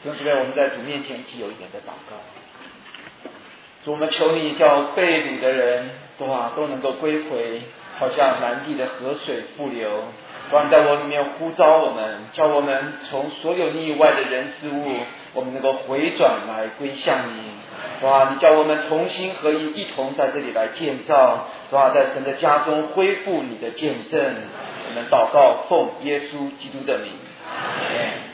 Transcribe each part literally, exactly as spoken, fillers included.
弟兄姊妹，我们在主面前一起有一点的祷告。主，我们求你叫被掳的人哇都能够归回，好像南地的河水复流。主，你在我里面呼召我们，叫我们从所有你以外的人事物，我们能够回转来归向你。哇，你叫我们同心合一，一同在这里来建造，是吧？在神的家中恢复你的见证。我们祷告，奉耶稣基督的名。阿们。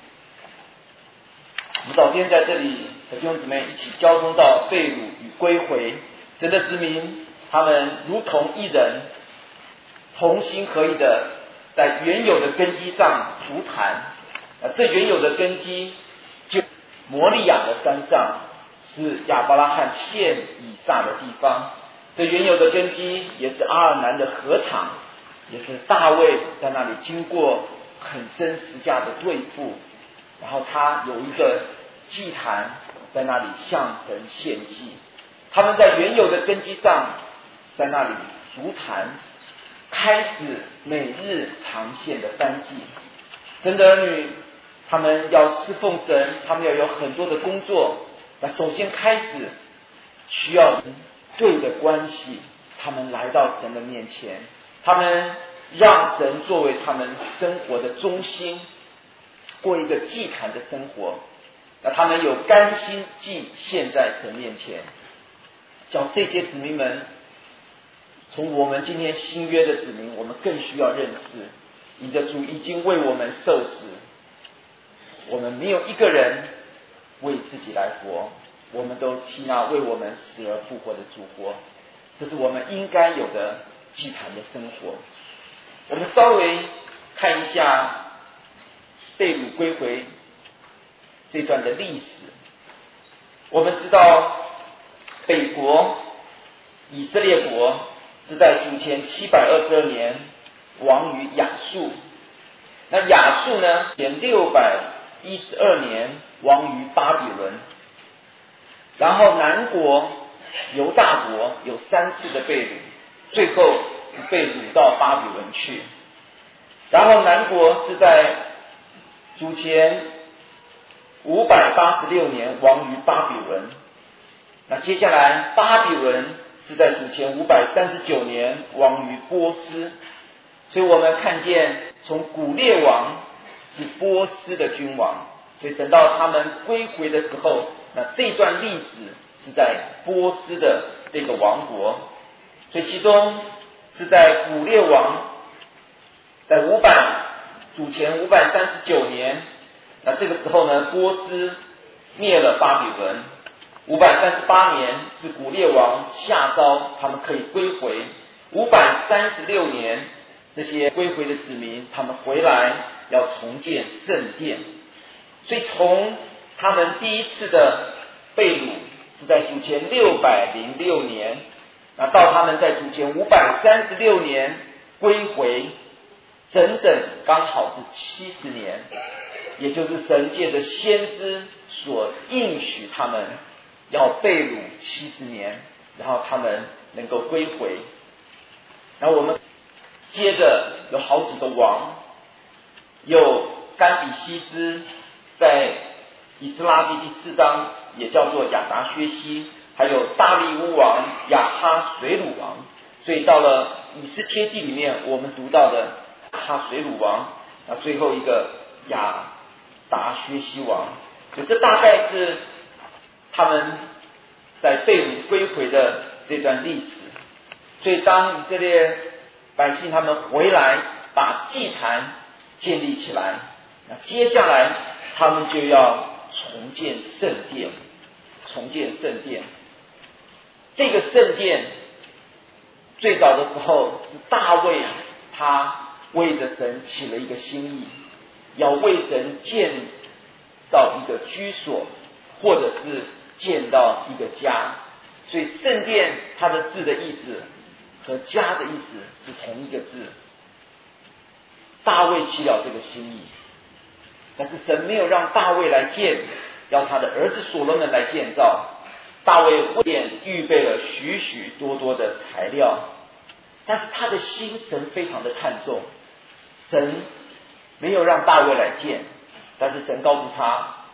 我们早先在这里和弟兄姊妹一起交通到被掳与归回，神的子民他们如同一人，同心合一的在原有的根基上筑坛。这原有的根基就摩利亚的山上，是亚伯拉罕献以撒的地方。这原有的根基也是阿尔南的禾场，也是大卫在那里经过很深十架的对付，然后他有一个祭坛在那里向神献祭。他们在原有的根基上在那里筑坛，开始每日常献的燔祭。神的儿女他们要侍奉神，他们要有很多的工作。那首先开始需要对的关系，他们来到神的面前，他们让神作为他们生活的中心，过一个祭坛的生活。那他们有甘心祭献在神面前，叫这些子民们，从我们今天新约的子民，我们更需要认识，你的主已经为我们受死，我们没有一个人为自己来活，我们都替那为我们死而复活的主活。这是我们应该有的祭坛的生活。我们稍微看一下被掳归回这段的历史。我们知道北国以色列国是在主前七百二十二年亡于亚述，那亚述呢前六百一十二年亡于巴比伦，然后南国犹大国有三次的被掳，最后是被掳到巴比伦去。然后南国是在主前五百八十六年亡于巴比伦，那接下来巴比伦是在主前五百三十九年亡于波斯。所以我们看见从古列王是波斯的君王，所以等到他们归回的时候，那这段历史是在波斯的这个王国。所以其中是在古列王在五百主前五百三十九年，那这个时候呢，波斯灭了巴比伦。五百三十八年是古列王下诏他们可以归回。五百三十六年这些归回的子民他们回来要重建圣殿。所以从他们第一次的被掳是在主前六百零六年，那到他们在主前五百三十六年归回，整整刚好是七十年，也就是神界的先知所应许他们要被掳七十年，然后他们能够归回。那我们接着有好几个王，有甘比西斯，在以斯拉记第四章也叫做亚达薛西，还有大利乌王亚哈水鲁王。所以到了以斯帖记里面我们读到的亚哈水鲁王，那最后一个亚达薛西王。所以这大概是他们在被掳归回的这段历史。所以当以色列百姓他们回来把祭坛建立起来，那接下来他们就要重建圣殿。重建圣殿，这个圣殿最早的时候是大卫他为着神起了一个心意，要为神建造一个居所，或者是建造一个家。所以圣殿它的字的意思和家的意思是同一个字。大卫起了这个心意，但是神没有让大卫来建，要他的儿子所罗门来建造。大卫为殿预备了许许多多的材料，但是他的心神非常的看重，神没有让大卫来建，但是神告诉他，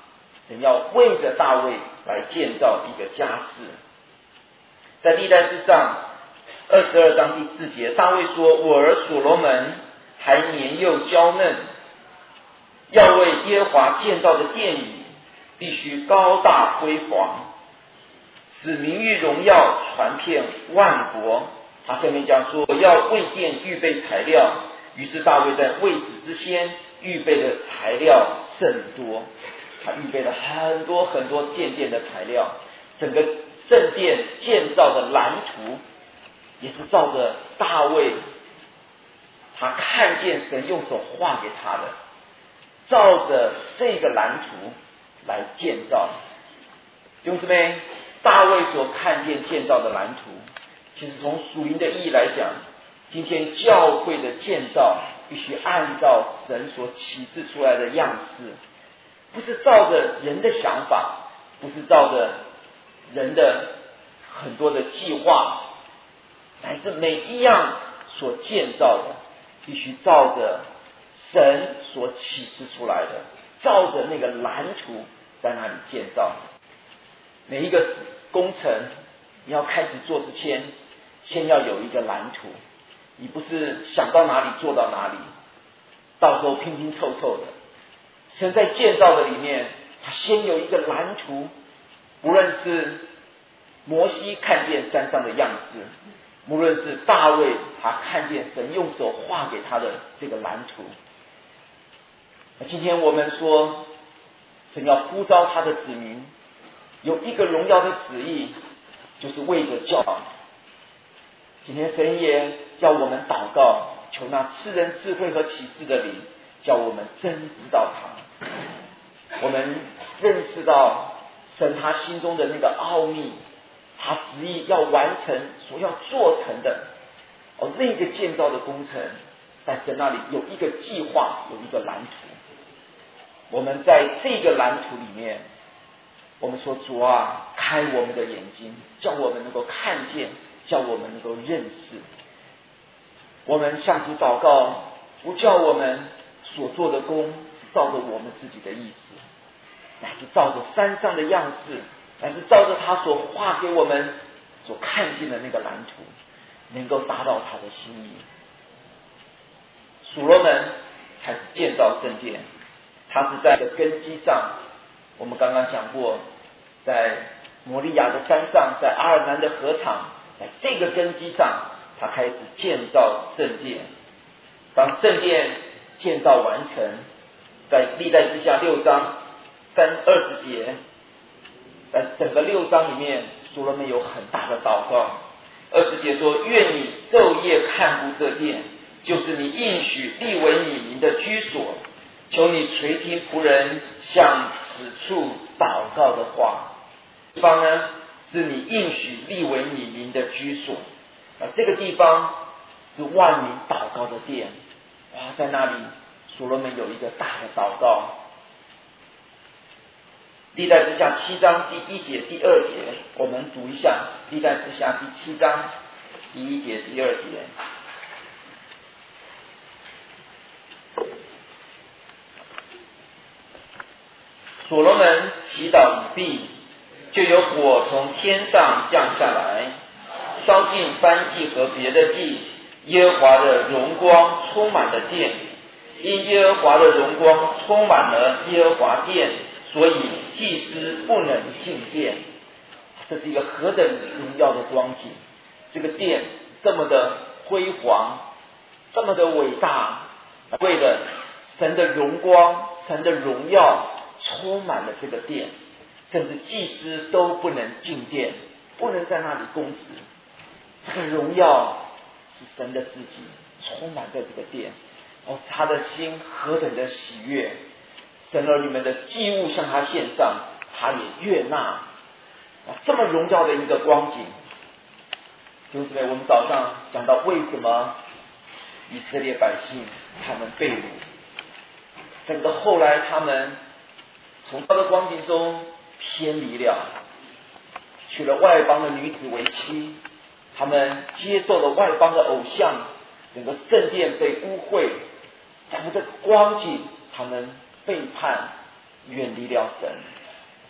神要为着大卫来建造一个家室。在历代志上二十二章第四节，大卫说：我儿所罗门还年幼娇嫩，要为耶和华建造的殿宇必须高大辉煌，使名誉荣耀传遍万国。他下面讲说要为殿预备材料，于是大卫在未死之先预备的材料甚多，他预备了很多很多建殿的材料。整个圣殿建造的蓝图也是照着大卫他看见神用手画给他的，照着这个蓝图来建造。弟兄姊妹，大卫所看见建造的蓝图，其实从属灵的意义来讲，今天教会的建造必须按照神所启示出来的样式，不是照着人的想法，不是照着人的很多的计划，乃是每一样所建造的必须照着神所启示出来的，照着那个蓝图在那里建造。每一个工程你要开始做之前，先要有一个蓝图，你不是想到哪里做到哪里，到时候拼拼凑凑的。神在建造的里面，他先有一个蓝图，无论是摩西看见山上的样式，无论是大卫他看见神用手画给他的这个蓝图。今天我们说神要呼召他的子民，有一个荣耀的旨意，就是为着教导。今天神也叫我们祷告，求那赐人智慧和启示的灵，叫我们真知道他，我们认识到神他心中的那个奥秘，他旨意要完成所要做成的。而那个建造的工程，在神那里有一个计划，有一个蓝图。我们在这个蓝图里面，我们说主啊，开我们的眼睛，叫我们能够看见，叫我们能够认识。我们向主祷告，不叫我们所做的工是照着我们自己的意思，乃是照着山上的样式，乃是照着他所画给我们所看见的那个蓝图，能够达到他的心意。所罗门开始建造圣殿，他是在这个根基上，我们刚刚讲过，在摩利亚的山上，在阿尔南的河场，在这个根基上，他开始建造圣殿。当圣殿建造完成，在历代志下六章三二十节，在整个六章里面，所罗门有很大的祷告。二十节说：愿你昼夜看顾这殿，就是你应许立为你名的居所，求你垂听仆人向此处祷告的话。地方呢，是你应许立为你名的居所。啊，这个地方是万民祷告的殿。哇，在那里所罗门有一个大的祷告。历代志下七章第一节第二节，我们读一下历代志下第七章第一节第二节。所罗门祈祷已毕，就有火从天上降下来，烧尽燔祭和别的祭。耶和华的荣光充满了殿，因耶和华的荣光充满了耶和华殿，所以祭司不能进殿。这是一个何等荣耀的光景！这个殿这么的辉煌，这么的伟大，为了神的荣光、神的荣耀充满了这个殿，甚至祭司都不能进殿，不能在那里供职。这个荣耀是神的自己充满在这个殿，哦，他的心何等的喜悦！神儿女们的祭物向他献上，他也悦纳。啊，这么荣耀的一个光景。弟兄姊妹，我们早上讲到为什么以色列百姓他们被掳，整个后来他们从他的光景中偏离了，娶了外邦的女子为妻，他们接受了外邦的偶像，整个圣殿被污秽，整个光景他们背叛，远离了神。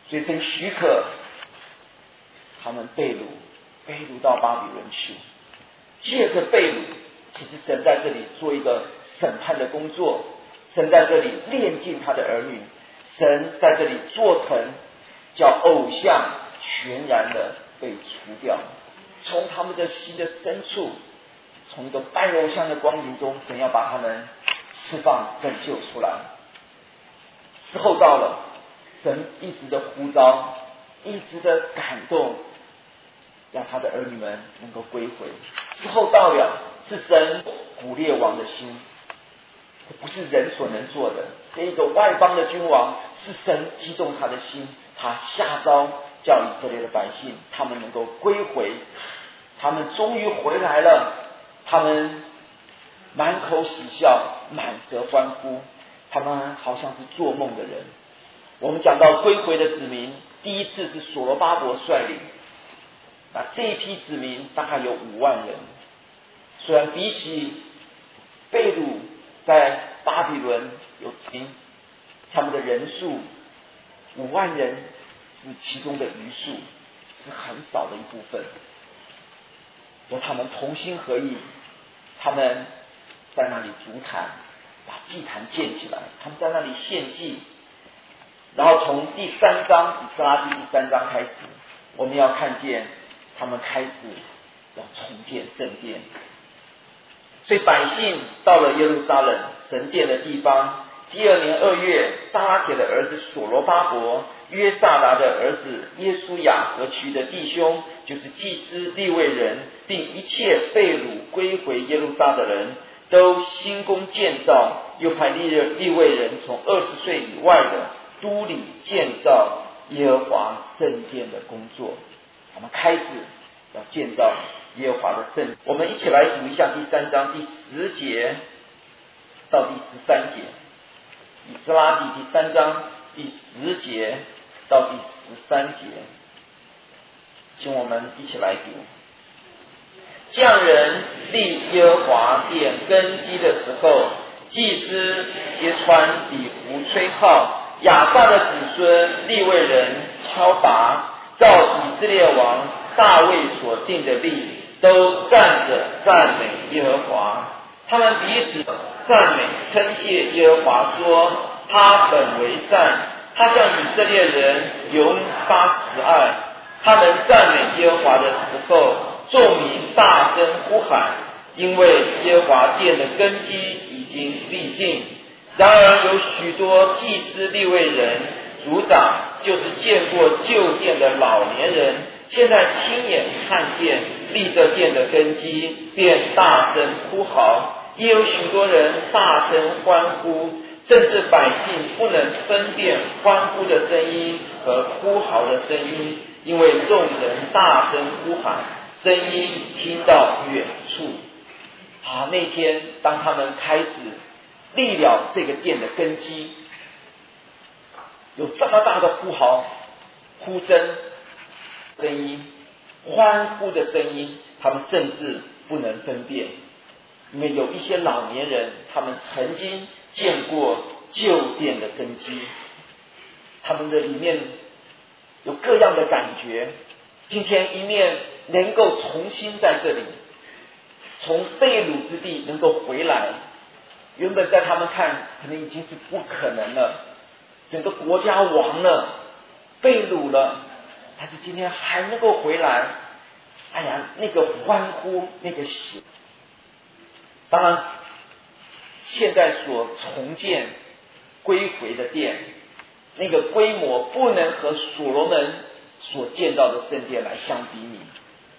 所以神许可他们被掳，被掳到巴比伦去。借着被掳，其实神在这里做一个审判的工作，神在这里炼尽他的儿女，神在这里做成叫偶像全然的被除掉，从他们的心的深处，从一个拜偶像的光景中，神要把他们释放拯救出来。时候到了，神一直的呼召，一直的感动，让他的儿女们能够归回。时候到了，是神古列王的心，不是人所能做的。这一个外邦的君王，是神激动他的心，他下诏叫以色列的百姓他们能够归回，他们终于回来了，他们满口喜笑，满舌欢呼，他们好像是做梦的人。我们讲到归回的子民，第一次是所罗巴伯率领，那这一批子民大概有五万人，虽然比起被掳在巴比伦有名，他们的人数五万人是其中的余数，是很少的一部分。由他们同心合意，他们在那里筑坛，把祭坛建起来，他们在那里献祭。然后从第三章以斯拉记第三章开始，我们要看见他们开始要重建圣殿。所以百姓到了耶路撒冷神殿的地方，第二年二月，撒拉铁的儿子所罗巴伯、约萨达的儿子耶书亚和其余的弟兄，就是祭司、利未人，并一切被掳归回耶路撒的人，都兴工建造，又派利利未人从二十岁以外的都里建造耶和华圣殿的工作。他们开始要建造耶和华的圣殿。我们一起来读一下第三章第十节到第十三节，以斯拉记第三章第十节到第十三节，请我们一起来读。匠人立耶和华殿根基的时候，祭司揭穿以胡吹号，亚萨的子孙利未人敲拔，照以色列王大卫所定的例，都站着赞美耶和华。他们彼此赞美称谢耶和华，说他本为善，他向以色列人永发慈爱。他们赞美耶和华的时候，众民大声呼喊，因为耶和华殿的根基已经立定。然而有许多祭司利未人、族长，就是见过旧殿的老年人，现在亲眼看见立这殿的根基，便大声呼号。也有许多人大声欢呼，甚至百姓不能分辨欢呼的声音和呼号的声音，因为众人大声呼喊，声音听到远处。啊，那天当他们开始立了这个殿的根基，有这么大的呼号、呼声、声音、欢呼的声音，他们甚至不能分辨。因为有一些老年人，他们曾经见过旧殿的根基，他们的里面有各样的感觉。今天一面能够重新在这里从被掳之地能够回来，原本在他们看可能已经是不可能了，整个国家亡了，被掳了，但是今天还能够回来，哎呀，那个欢呼，那个喜。当然现在所重建归回的殿，那个规模不能和所罗门所建造的圣殿来相比拟。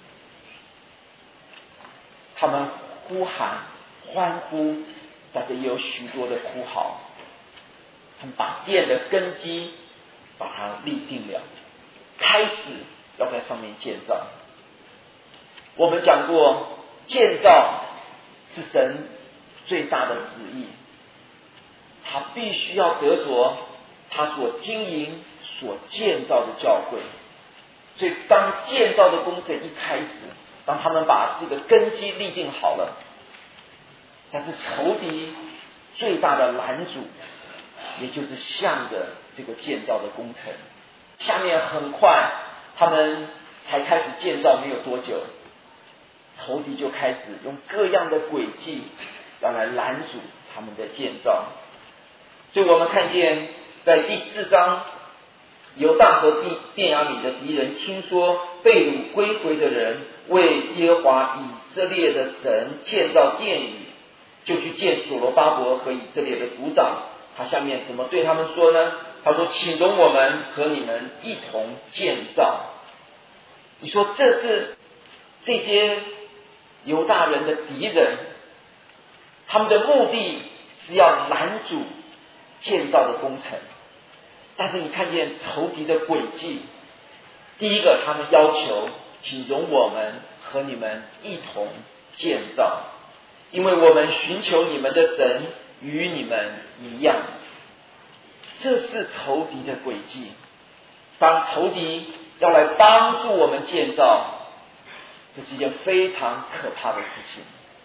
他们呼喊欢呼，但是也有许多的哭嚎。他们把殿的根基把它立定了，开始要在上面建造。我们讲过，建造是神最大的旨意，他必须要得着他所经营所建造的教会。所以当建造的工程一开始，当他们把这个根基立定好了，但是仇敌最大的拦阻，也就是向着这个建造的工程， 下面很快他们才开始建造没有多久，仇敌就开始用各样的诡计要来拦阻他们的建造。所以我们看见在第四章，犹大和便雅悯的敌人听说被掳归回的人为耶和华以色列的神建造殿宇，就去见所罗巴伯和以色列的族长。他下面怎么对他们说呢？他说：请容我们和你们一同建造。你说这是这些犹大人的敌人，他们的目的是要拦阻建造的工程。但是你看见仇敌的诡计，第一个，他们要求请容我们和你们一同建造，因为我们寻求你们的神与你们一样。这是仇敌的诡计。当仇敌要来帮助我们建造，这是一件非常可怕的事情。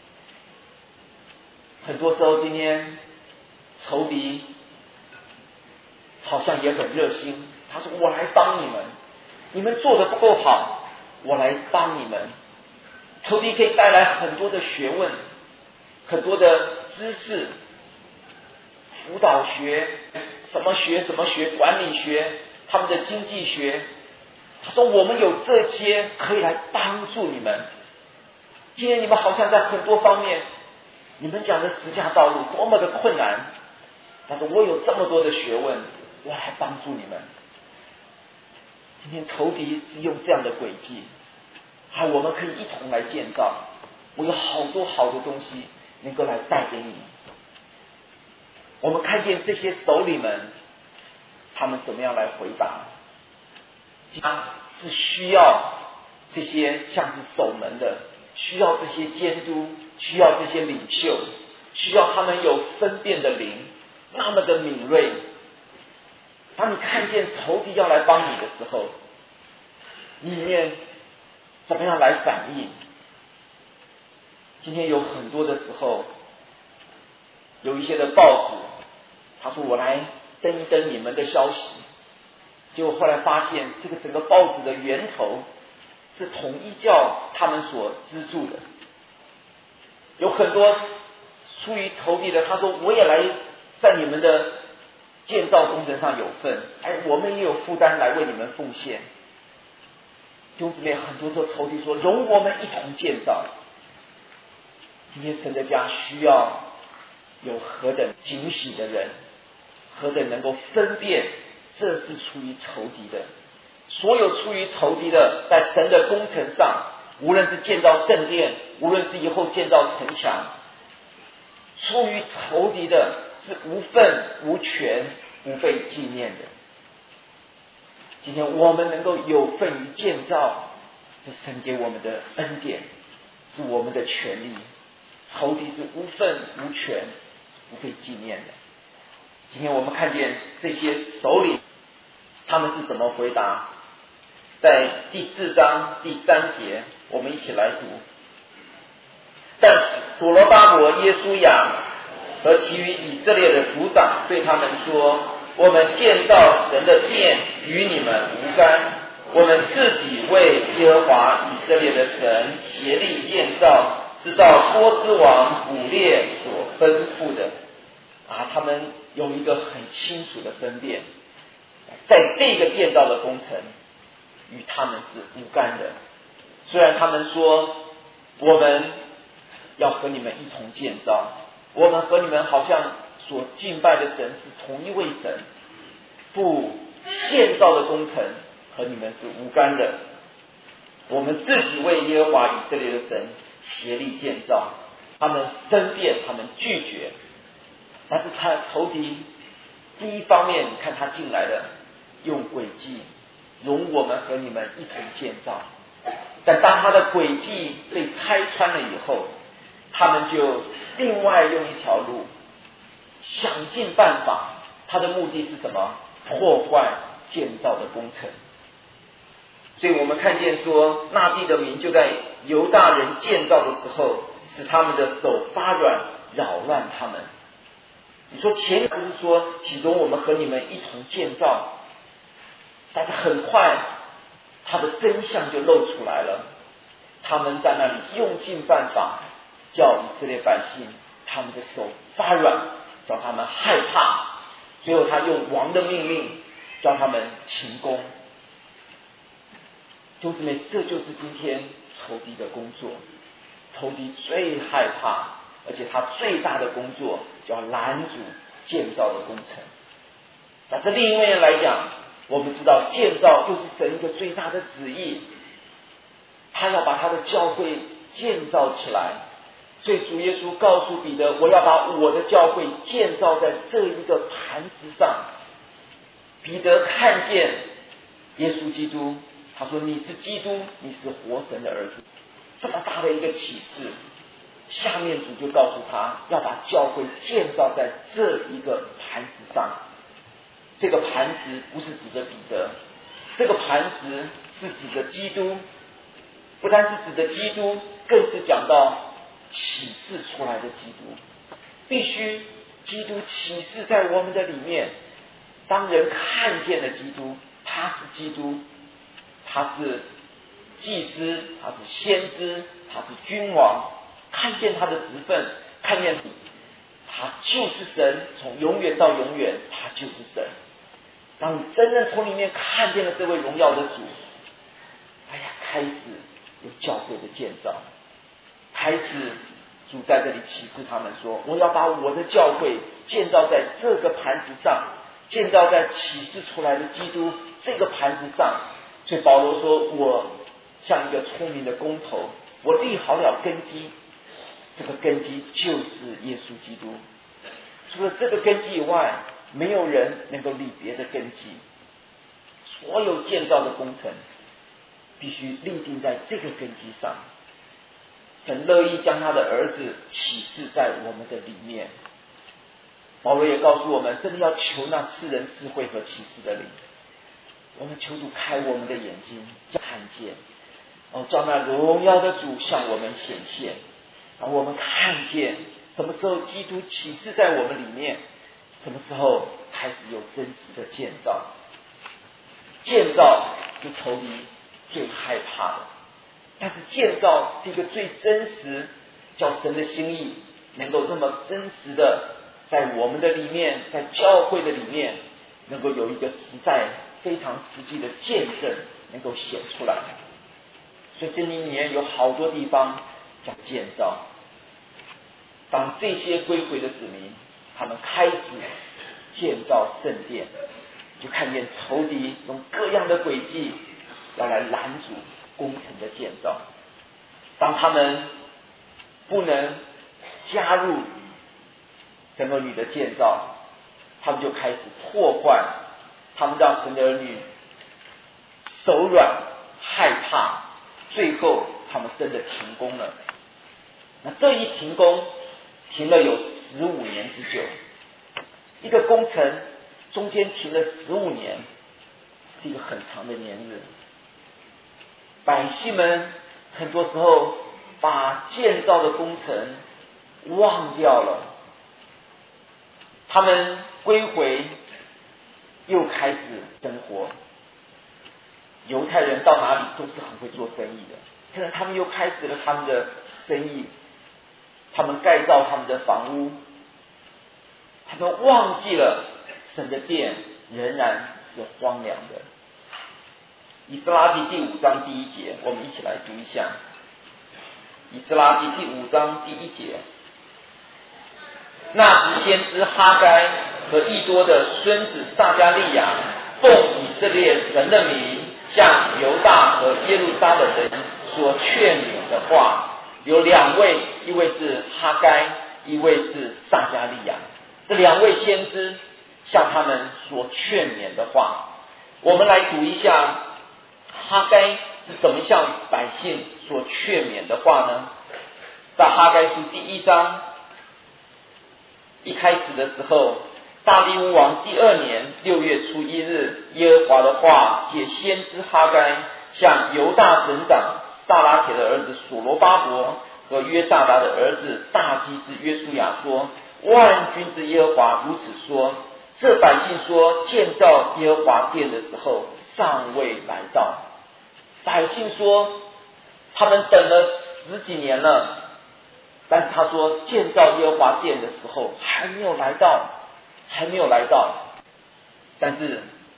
很多时候今天仇敌好像也很热心，他说我来帮你们，你们做得不够好，我来帮你们。仇敌可以带来很多的学问，很多的知识，辅导学，什么学什么学，管理学，他们的经济学。他说我们有这些可以来帮助你们。今天你们好像在很多方面，你们讲的十架道路多么的困难，但是我有这么多的学问，我来帮助你们。今天仇敌是用这样的诡计，还我们可以一同来建造，我有好多好的东西能够来带给你。我们看见这些首领们，他们怎么样来回答？他是需要这些像是守门的，需要这些监督，需要这些领袖，需要他们有分辨的灵，那么的敏锐。当你看见仇敌要来帮你的时候，你里面怎么样来反应？今天有很多的时候，有一些的报纸，他说我来登一登你们的消息，结果后来发现这个整个报纸的源头是统一教他们所资助的。有很多出于仇敌的，他说我也来在你们的建造工程上有份，哎，我们也有负担来为你们奉献。弟兄姊妹，很多时候仇敌说容我们一同建造。今天神的家需要有何等警醒的人，何等能够分辨这是出于仇敌的。所有出于仇敌的，在神的工程上，无论是建造圣殿，无论是以后建造城墙，出于仇敌的是无份无权不被纪念的。今天我们能够有份于建造，是神给我们的恩典，是我们的权利。仇敌是无份无权，是不被纪念的。今天我们看见这些首领，他们是怎么回答？在第四章第三节，我们一起来读。但所罗巴伯、耶书亚和其余以色列的族长对他们说：我们建造神的殿与你们无干，我们自己为耶和华以色列的神协力建造，是照波斯王古列所吩咐的。啊，他们有一个很清楚的分辨，在这个建造的工程与他们是无干的。虽然他们说我们要和你们一同建造，我们和你们好像所敬拜的神是同一位神，不，建造的工程和你们是无干的。我们自己为耶和华以色列的神协力建造。他们分辨，他们拒绝。但是他仇敌第一方面，你看他进来的用诡计，容我们和你们一同建造。但当他的诡计被拆穿了以后，他们就另外用一条路，想尽办法。他的目的是什么？破坏建造的工程。所以我们看见说，那地的民就在犹大人建造的时候，使他们的手发软，扰乱他们。你说前不是说启容我们和你们一同建造， 但是很快他的真相就露出来了，他们在那里用尽办法叫以色列百姓他们的手发软，叫他们害怕，最后他用王的命令叫他们停工。弟兄姊妹，这就是今天仇敌的工作。仇敌最害怕，而且他最大的工作叫拦阻建造的工程。但是另一面来讲，我们知道建造又是神一个最大的旨意，他要把他的教会建造起来。所以主耶稣告诉彼得，我要把我的教会建造在这一个磐石上。彼得看见耶稣基督，他说你是基督，你是活神的儿子，这么大的一个启示。下面主就告诉他要把教会建造在这一个磐石上。这个磐石不是指着彼得，这个磐石是指着基督，不单是指着基督，更是讲到启示出来的基督。必须基督启示在我们的里面，当人看见了基督，他是基督，他是祭司，他是先知，他是君王，看见他的职分，看见他就是神，从永远到永远他就是神。当你真正从里面看见了这位荣耀的主，哎呀，开始有教会的建造，开始主在这里启示他们说，我要把我的教会建造在这个磐石上，建造在启示出来的基督这个磐石上。所以保罗说，我像一个聪明的工头，我立好了根基，这个根基就是耶稣基督。除了这个根基以外，没有人能够立别的根基。所有建造的工程必须立定在这个根基上。神乐意将他的儿子启示在我们的里面。保罗也告诉我们，真的要求那赐人智慧和启示的灵。我们求主开我们的眼睛，看见哦，叫那荣耀的主向我们显现，让我们看见什么时候基督启示在我们里面，什么时候开始有真实的建造。建造是仇敌最害怕的，但是建造是一个最真实，叫神的心意能够这么真实的在我们的里面，在教会的里面，能够有一个实在非常实际的见证能够显出来。所以圣经里面有好多地方讲建造。当这些归回的子民他们开始建造圣殿，就看见仇敌用各样的诡计要来拦阻工程的建造。当他们不能加入神儿女的建造，他们就开始破坏，他们让神的儿女手软害怕，最后他们真的停工了。那这一停工停了有十五年之久，一个工程中间停了十五年，是一个很长的年日。百姓们很多时候把建造的工程忘掉了，他们归回又开始生活。犹太人到哪里都是很会做生意的，可能他们又开始了他们的生意，他们盖造他们的房屋，他们忘记了神的殿仍然是荒凉的。以斯拉记第五章第一节，我们一起来读一下。以斯拉记第五章第一节，那时先知哈该和益多的孙子撒迦利亚奉以色列神的名，向犹大和耶路撒冷人所劝勉的话，有两位，一位是哈该，一位是撒迦利亚。这两位先知向他们所劝勉的话，我们来读一下哈该是怎么向百姓所劝勉的话呢？在哈该书第一章一开始的时候，大利乌王第二年六月初一日，耶和华的话借先知哈该向犹大省长撒拉铁的儿子所罗巴伯和约萨达的儿子大祭司约书亚说，万军之耶和华如此说，这百姓说建造耶和华殿的时候， 尚未来到。百姓说他们等了十几年了，但是他说建造耶和华殿的时候还没有来到，还没有来到。但是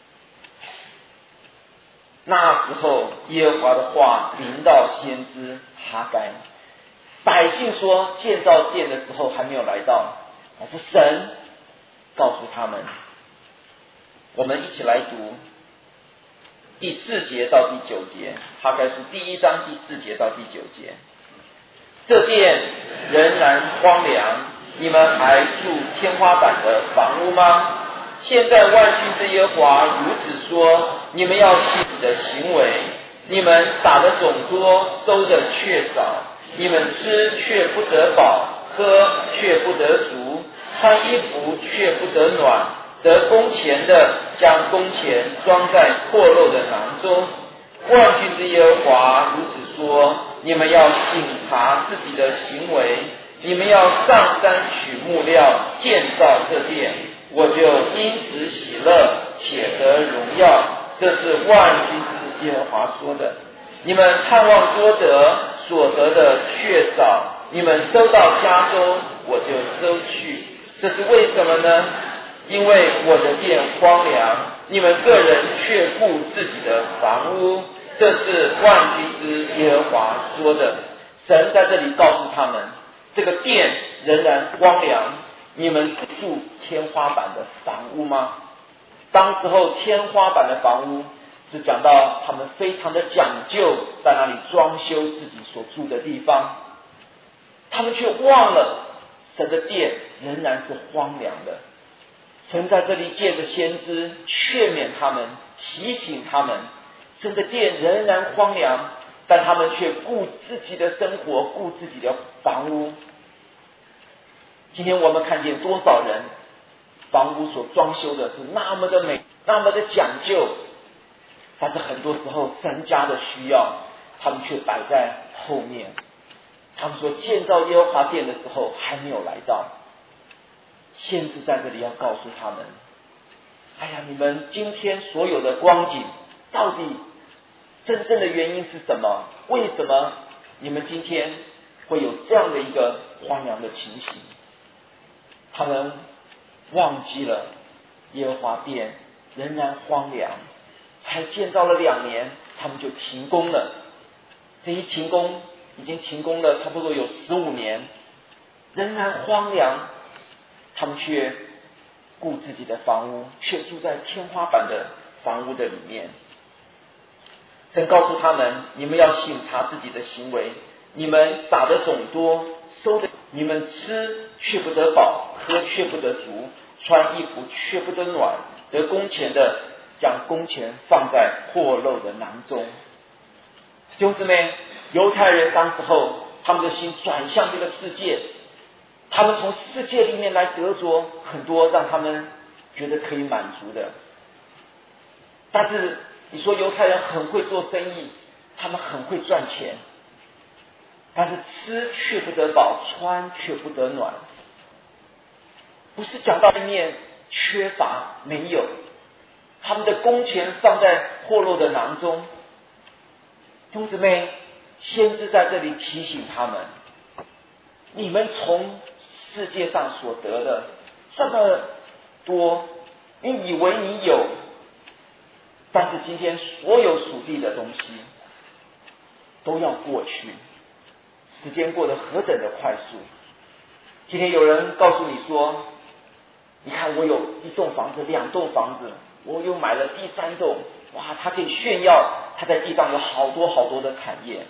那时候耶和华的话临到先知哈该，百姓说建造殿的时候还没有来到，但是神告诉他们。我们一起来读第四节到第九节，哈该书第一章第四节到第九节。这殿仍然荒凉，你们还住天花板的房屋吗？现在万军之耶和华如此说：你们要细致的行为，你们撒的种多，收的却少，你们吃却不得饱，喝却不得足，穿衣服却不得暖，得工钱的将工钱装在破漏的囊中。万军之耶和华如此说：你们要省察自己的行为，你们要上山取木料建造这殿，我就因此喜乐，且得荣耀。这是万军之耶和华说的。你们盼望多得，所得的却少，你们收到家中，我就收去。这是为什么呢？因为我的殿荒凉，你们个人却顾自己的房屋。这是万军之耶和华说的。神在这里告诉他们，这个殿仍然荒凉，你们是住天花板的房屋吗？当时候天花板的房屋是讲到他们非常的讲究，在那里装修自己所住的地方，他们却忘了神的殿仍然是荒凉的。神在这里借着先知劝勉他们，提醒他们，神的殿仍然荒凉，但他们却顾自己的生活，顾自己的房屋。今天我们看见多少人房屋所装修的是那么的美，那么的讲究，但是很多时候神家的需要他们却摆在后面。他们说建造耶和华殿的时候还没有来到。先知在这里要告诉他们，哎呀，你们今天所有的光景到底真正的原因是什么？为什么你们今天会有这样的一个荒凉的情形？他们忘记了耶和华殿仍然荒凉，才建造了两年他们就停工了。这一停工已经停工了差不多有十五年，仍然荒凉，他们却顾自己的房屋，却住在天花板的房屋的里面。神告诉他们，你们要省察自己的行为，你们撒的种多，收的你们吃却不得饱，喝却不得足，穿衣服却不得暖，得工钱的将工钱放在破漏的囊中。弟兄姊妹，犹太人当时候他们的心转向这个世界，他们从世界里面来得着很多让他们觉得可以满足的。但是你说犹太人很会做生意，他们很会赚钱，但是吃却不得饱，穿却不得暖。不是讲到里面缺乏没有，他们的工钱放在破落的囊中。弟兄姊妹，先知在这里提醒他们，你们从世界上所得的这么多，你以为你有，但是今天所有属地的东西都要过去，时间过得何等的快速。今天有人告诉你说，你看我有一栋房子，两栋房子，我又买了第三栋，哇，他可以炫耀他在地上有好多好多的产业。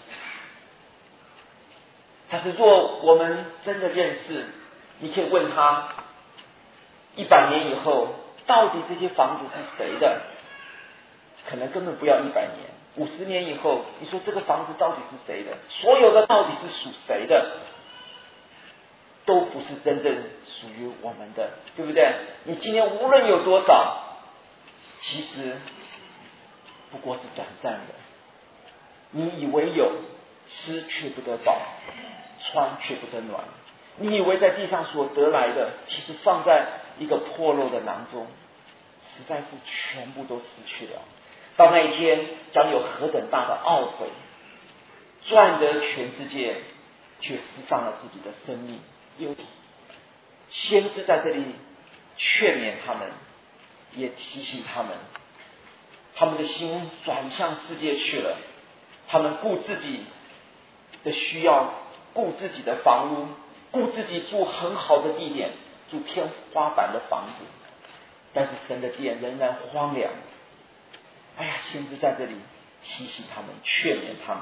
但是若我们真的认识，你可以问他，一百年以后到底这些房子是谁的？可能根本不要一百年。五十年以后，你说这个房子到底是谁的？所有的到底是属谁的？都不是真正属于我们的，对不对？你今天无论有多少，其实不过是短暂的。你以为有，吃却不得饱，穿却不得暖。你以为在地上所得来的，其实放在一个破漏的囊中，实在是全部都失去了。 到那一天将有何等大的懊悔，赚得全世界，却失丧了自己的生命。有先知在这里劝勉他们，也提醒他们，他们的心转向世界去了，他们顾自己的需要，顾自己的房屋，顾自己住很好的地点，住天花板的房子，但是神的殿仍然荒凉。哎呀，先知在这里提醒他们，劝勉他们。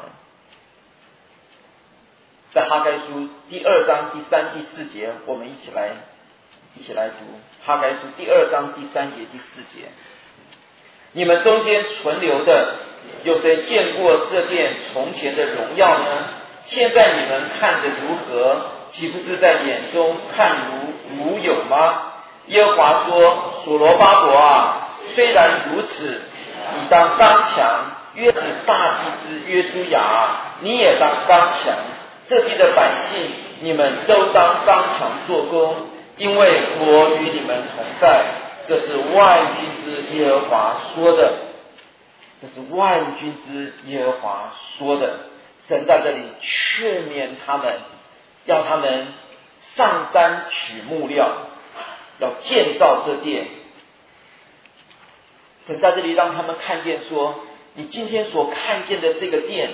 在哈该书第二章第三、第四节，我们一起来一起来读哈该书第二章第三节、第四节。你们中间存留的，有谁见过这殿从前的荣耀呢？现在你们看着如何？岂不是在眼中看如无有吗？耶和华说：所罗巴伯啊，虽然如此，你当刚强；约子大祭司约书亚，你也当刚强。这地的百姓，你们都当刚强做工，因为我与你们同在。这是万军之耶和华说的，这是万军之耶和华说的。神在这里劝勉他们，要他们上山取木料，要建造这殿。神在这里让他们看见说，你今天所看见的这个殿，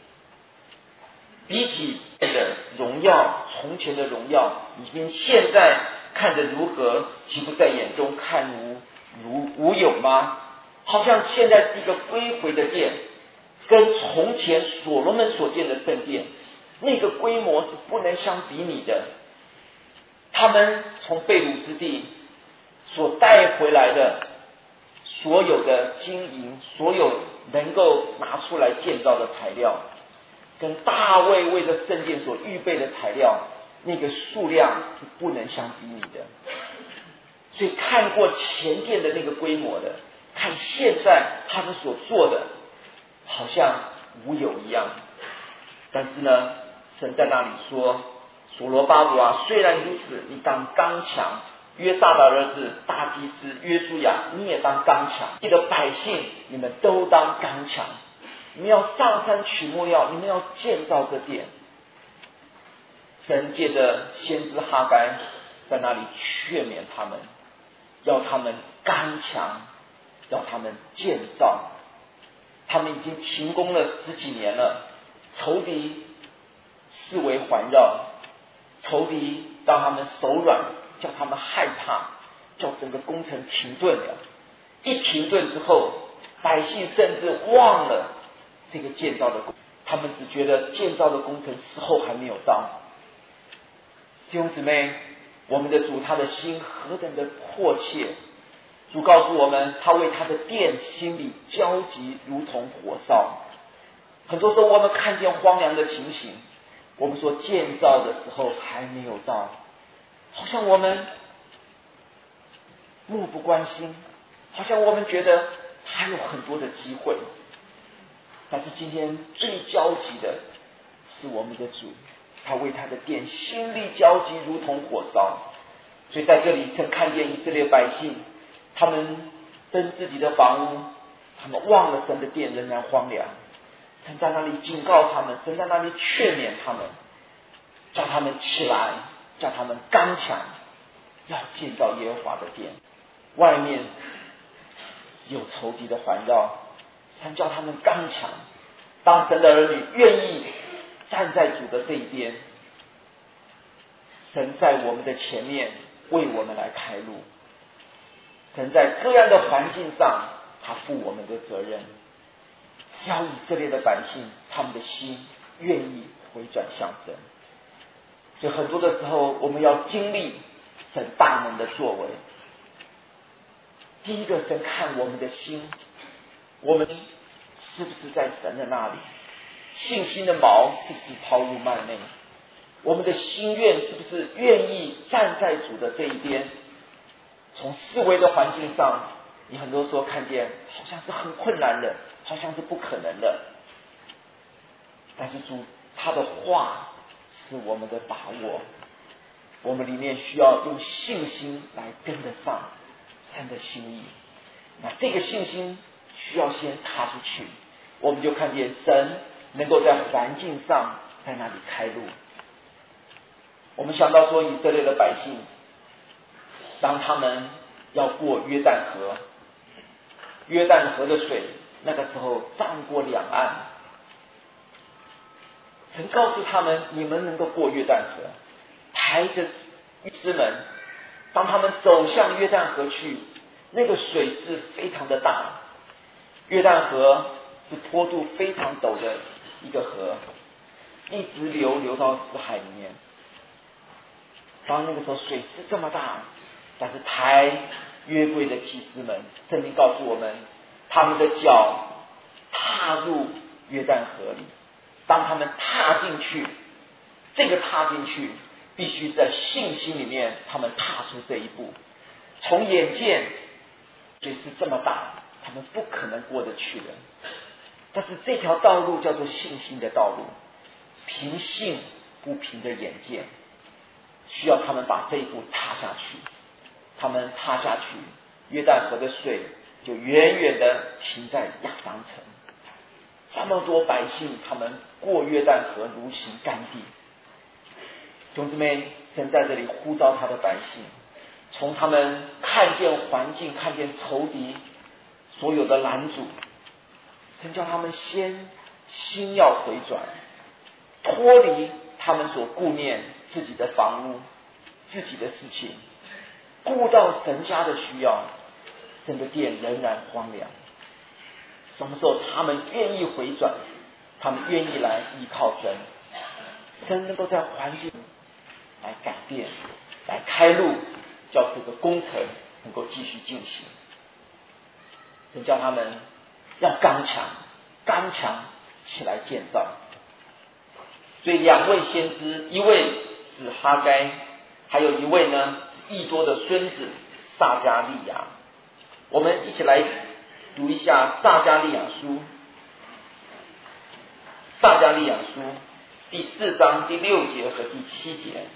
比起的荣耀，从前的荣耀，你们现在看着如何？岂不在眼中看如如无有吗？好像现在是一个归回的殿，跟从前所罗门所建的圣殿，那个规模是不能相比拟的。他们从被掳之地所带回来的所有的金银，所有能够拿出来建造的材料，跟大卫为着圣殿所预备的材料，那个数量是不能相比拟的。所以看过前殿的那个规模的，看现在他们所做的，好像无有一样。但是呢，神在那里说，所罗巴伯啊，虽然如此，你当刚强；约撒的儿子大祭司约书亚，你也当刚强。你的百姓，你们都当刚强。你们要上山取木料，你们要建造这殿。神借着先知哈该在那里劝勉他们，要他们刚强，要他们建造。他们已经停工了十几年了，仇敌四围环绕，仇敌让他们手软，叫他们害怕，叫整个工程停顿了。一停顿之后，百姓甚至忘了这个建造的工程，他们只觉得建造的工程时候还没有到。弟兄姊妹，我们的主他的心何等的迫切，主告诉我们，他为他的殿心里焦急如同火烧。很多时候我们看见荒凉的情形，我们说建造的时候还没有到，好像我们漠不关心，好像我们觉得还有很多的机会。但是今天最焦急的是我们的主，他为他的殿心力焦急如同火烧。所以在这里曾看见以色列百姓，他们登自己的房屋，他们忘了神的殿仍然荒凉。神在那里警告他们，神在那里劝勉他们，叫他们起来，叫他们刚强，要建造耶和华的殿。外面有仇敌的环绕，神叫他们刚强。当神的儿女愿意站在主的这一边，神在我们的前面为我们来开路。神在各样的环境上，他负我们的责任。只要以色列的百姓，他们的心愿意回转向神。所以很多的时候，我们要经历神大能的作为。第一个，神看我们的心，我们是不是在神的那里？信心的锚是不是抛入幔内？我们的心愿是不是愿意站在主的这一边？从四维的环境上，你很多时候看见好像是很困难的，好像是不可能的。但是主他的话是我们的把握，我们里面需要用信心来跟得上神的心意。那这个信心需要先踏出去，我们就看见神能够在环境上在那里开路。我们想到说以色列的百姓，当他们要过约旦河，约旦河的水那个时候涨过两岸，神告诉他们，你们能够过约旦河，抬着祭司们，当他们走向约旦河去，那个水是非常的大，约旦河是坡度非常陡的一个河，一直流流到死海里面。当那个时候水是这么大，但是抬约柜的祭司们，圣经告诉我们，他们的脚踏入约旦河里，当他们踏进去，这个踏进去必须在信心里面，他们踏出这一步。从眼见水是这么大，他们不可能过得去的，但是这条道路叫做信心的道路，凭信不凭着眼见，需要他们把这一步踏下去。他们踏下去，约旦河的水就远远的停在亚当城。这么多百姓，他们过约旦河如行干地。弟兄姊妹，神在这里呼召他的百姓，从他们看见环境、看见仇敌所有的拦阻，神叫他们先心要回转，脱离他们所顾念自己的房屋、自己的事情，顾到神家的需要，神的殿仍然荒凉。什么时候他们愿意回转，他们愿意来依靠神，神能够在环境来改变，来开路，叫这个工程能够继续进行。神叫他们要刚强，刚强起来建造。所以两位先知，一位是哈该，还有一位呢是易多的孙子撒迦利亚。我们一起来读一下撒迦利亚书，撒迦利亚书第四章第六节和第七节。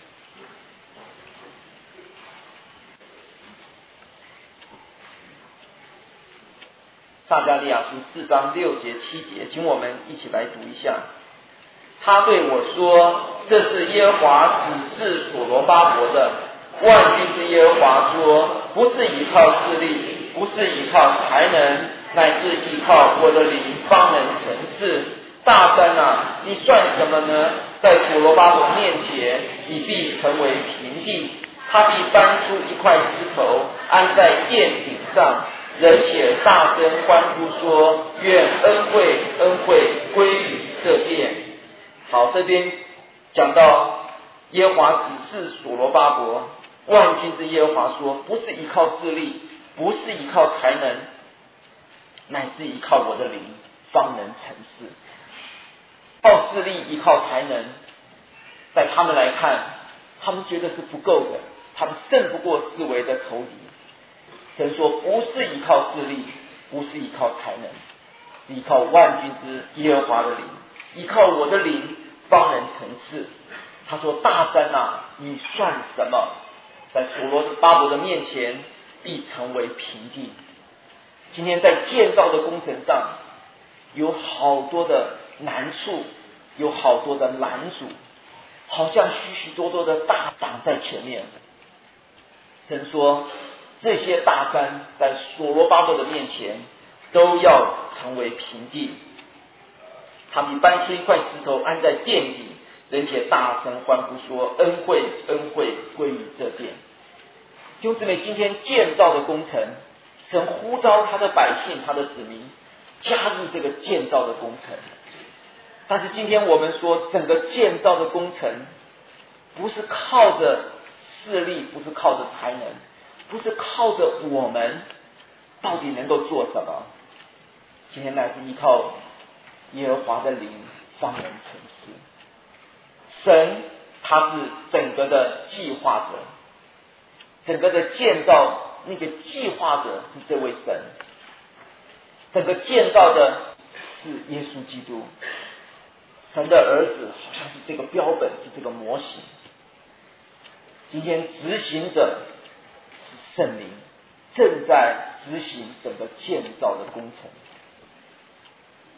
撒迦利亚书四章六节七节，请我们一起来读一下。他对我说，这是耶和华指示所罗巴伯的。万军之耶和华说，不是依靠势力，不是依靠才能，乃是依靠我的灵方能成事。大山啊，你算什么呢？在所罗巴伯面前，你必成为平地。他必搬出一块石头，安在殿顶上，人且大声欢呼说，愿恩惠恩惠归于这殿。好，这边讲到耶和华指示所罗巴伯，万军之耶和华说，不是依靠势力，不是依靠才能，乃是依靠我的灵方能成事。靠势力依靠才能，在他们来看，他们觉得是不够的，他们胜不过四围的仇敌。神说，不是依靠势力，不是依靠才能，是依靠万军之耶和华的灵，依靠我的灵方能成事。他说，大山啊，你算什么？在所罗巴伯的面前必成为平地。今天在建造的工程上有好多的难处，有好多的拦阻，好像许许多多的大挡在前面。神说，这些大山在所罗巴伯的面前都要成为平地。他必搬出一块石头安在殿底，人且大声欢呼说，恩惠恩惠归于这殿。弟兄姊妹，今天建造的工程，神呼召他的百姓，他的子民加入这个建造的工程。但是今天我们说，整个建造的工程不是靠着势力，不是靠着才能，不是靠着我们到底能够做什么，今天乃是依靠耶和华的灵方能成事。神他是整个的计划者，整个的建造那个计划者是这位神，整个建造的是耶稣基督，神的儿子好像是这个标本，是这个模型。今天执行者是圣灵，正在执行整个建造的工程。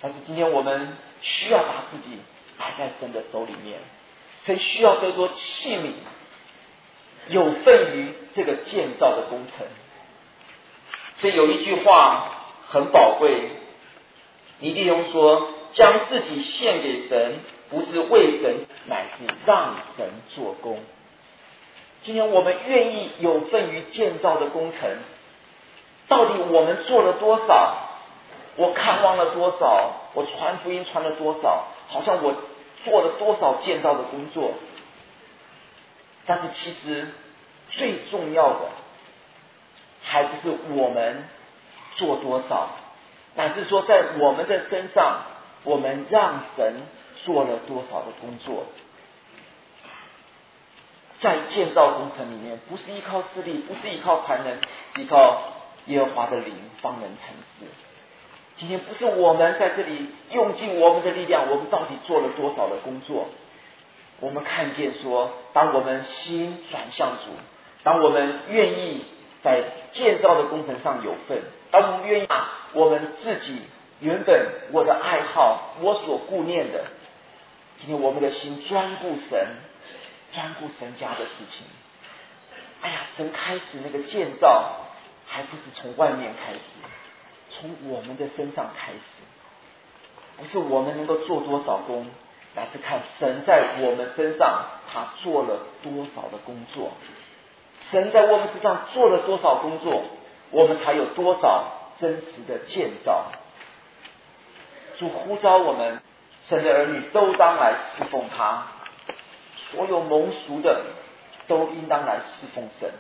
但是今天我们需要把自己摆在神的手里面，神需要更多器皿，有份于这个建造的工程。所以有一句话很宝贵，尼弟兄说，将自己献给神，不是为神，乃是让神做工。今天我们愿意有份于建造的工程，到底我们做了多少？我看望了多少？我传福音传了多少？好像我做了多少建造的工作？但是其实最重要的还不是我们做多少，乃是说在我们的身上，我们让神做了多少的工作。在建造工程里面，不是依靠势力，不是依靠才能，依靠耶和华的灵方能成事。今天不是我们在这里用尽我们的力量，我们到底做了多少的工作？我们看见说，当我们心转向主，当我们愿意在建造的工程上有份，当我们愿意把我们自己原本我的爱好，我所顾念的，今天我们的心专顾神，专顾神家的事情。哎呀，神开始那个建造，还不是从外面开始，从我们的身上开始。不是我们能够做多少工，乃是看神在我们身上他做了多少的工作。神在我们身上做了多少工作，我们才有多少真实的建造。主呼召我们，神的儿女都当来侍奉他，所有蒙赎的都应当来侍奉神。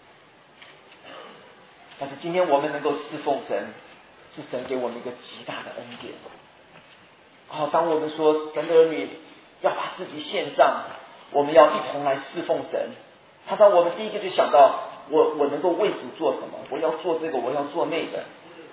但是今天我们能够侍奉神，是神给我们一个极大的恩典。好、哦，当我们说神的儿女要把自己献上，我们要一同来侍奉神，常常我们第一个就想到，我我能够为主做什么？我要做这个，我要做那个。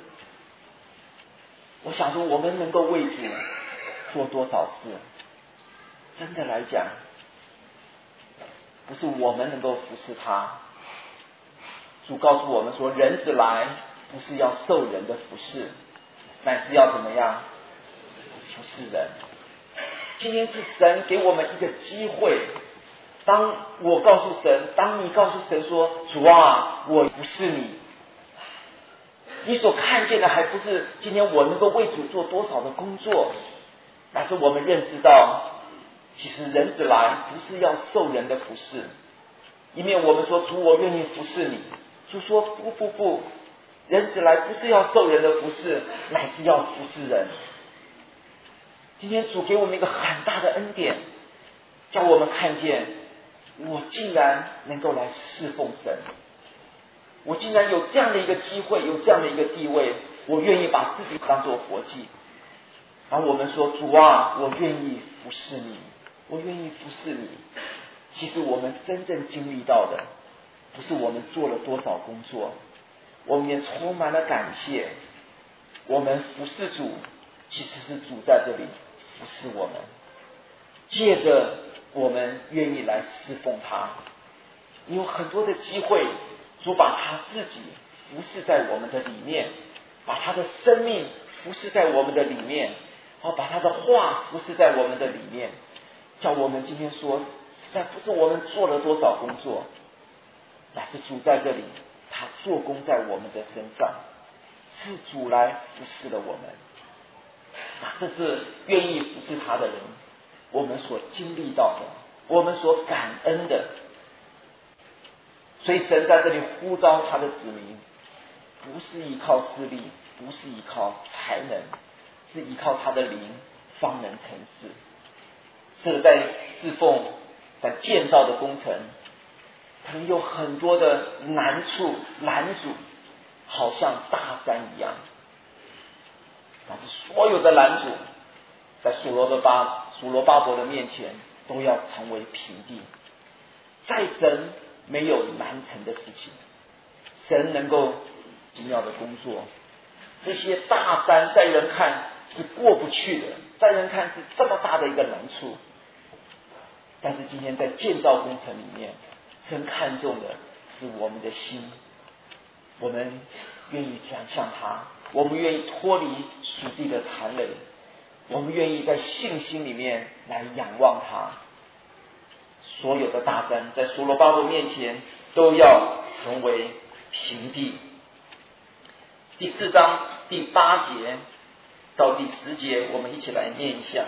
我想说，我们能够为主做多少事？真的来讲，不是我们能够服侍他。主告诉我们说，人子来不是要受人的服侍，乃是要怎么样服侍人。今天是神给我们一个机会，当我告诉神，当你告诉神说，主啊，我服侍你，你所看见的还不是今天我能够为主做多少的工作，乃是我们认识到，其实人子来不是要受人的服侍。一面我们说，主，我愿意服侍你，主说不不不，人子来不是要受人的服侍，乃是要服侍人。今天主给我们一个很大的恩典，叫我们看见，我竟然能够来侍奉神，我竟然有这样的一个机会，有这样的一个地位，我愿意把自己当作活祭。然后我们说，主啊，我愿意服侍你，我愿意服侍你。其实我们真正经历到的，不是我们做了多少工作，我们也充满了感谢。我们服侍主，其实是主在这里服侍我们，借着我们愿意来侍奉他，有很多的机会，主把他自己服侍在我们的里面，把他的生命服侍在我们的里面，好，把他的话服侍在我们的里面，叫我们今天说，实在不是我们做了多少工作，乃是主在这里，他做工在我们的身上，是主来服侍了我们。这是愿意服侍他的人，我们所经历到的，我们所感恩的。所以神在这里呼召他的子民，不是依靠势力，不是依靠才能，是依靠他的灵方能成事。是在侍奉，在建造的工程，可能有很多的难处拦阻，好像大山一样。但是所有的拦阻，在属罗的巴属罗巴伯的面前，都要成为平地。在神没有难成的事情，神能够奇妙的工作。这些大山在人看是过不去的，在人看是这么大的一个难处，但是今天在建造工程里面，神看重的是我们的心，我们愿意转向他，我们愿意脱离属地的残累， 我们愿意在信心里面来仰望他。所有的大山在所罗巴伯面前都要成为平地。第四章第八节到第十节，我们一起来念一下。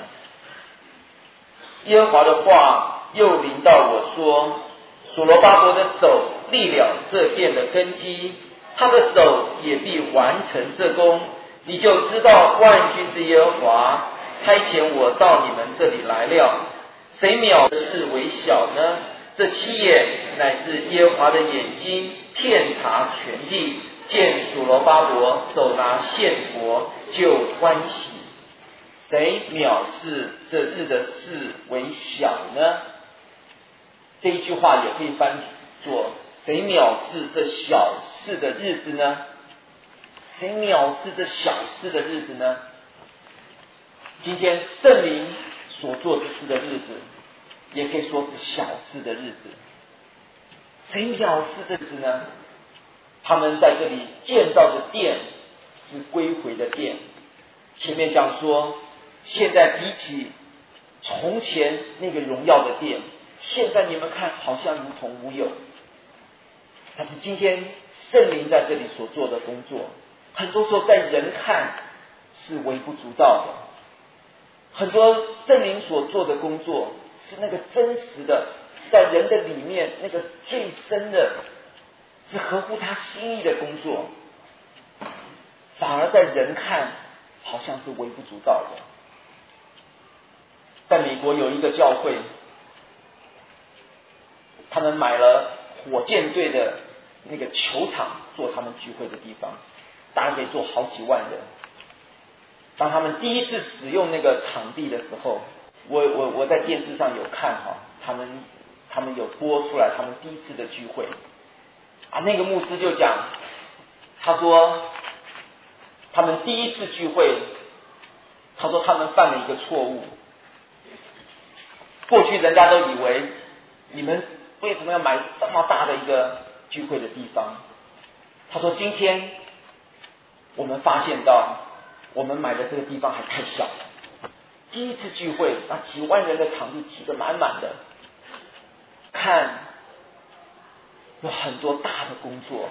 耶和华的话又临到我说，所罗巴伯的手立了这殿的根基，他的手也必完成这工，你就知道万军之耶和华差遣我到你们这里来了。谁藐视为小呢？这七眼乃是耶和华的眼睛，遍察全地，见所罗巴伯手拿线帛，就欢喜。谁藐视这日的事为小呢？这一句话也可以翻作：谁藐视这小事的日子呢？谁藐视这小事的日子呢？今天圣灵所做之事的日子，也可以说是小事的日子。谁藐视这日子呢？他们在这里建造的殿是归回的殿。前面讲说，现在比起从前那个荣耀的殿，现在你们看好像如同无有。但是今天圣灵在这里所做的工作，很多时候在人看是微不足道的。很多圣灵所做的工作是那个真实的，是在人的里面那个最深的，是合乎他心意的工作，反而在人看好像是微不足道的。在美国有一个教会，他们买了火箭队的那个球场做他们聚会的地方，大概可以坐好几万人。当他们第一次使用那个场地的时候，我我我在电视上有看哈，他们他们有播出来他们第一次的聚会啊，那个牧师就讲，他说他们第一次聚会，他说他们犯了一个错误。过去人家都以为你们为什么要买这么大的一个聚会的地方？他说今天我们发现到我们买的这个地方还太小了。第一次聚会，那几万人的场地挤得满满的，看有很多大的工作，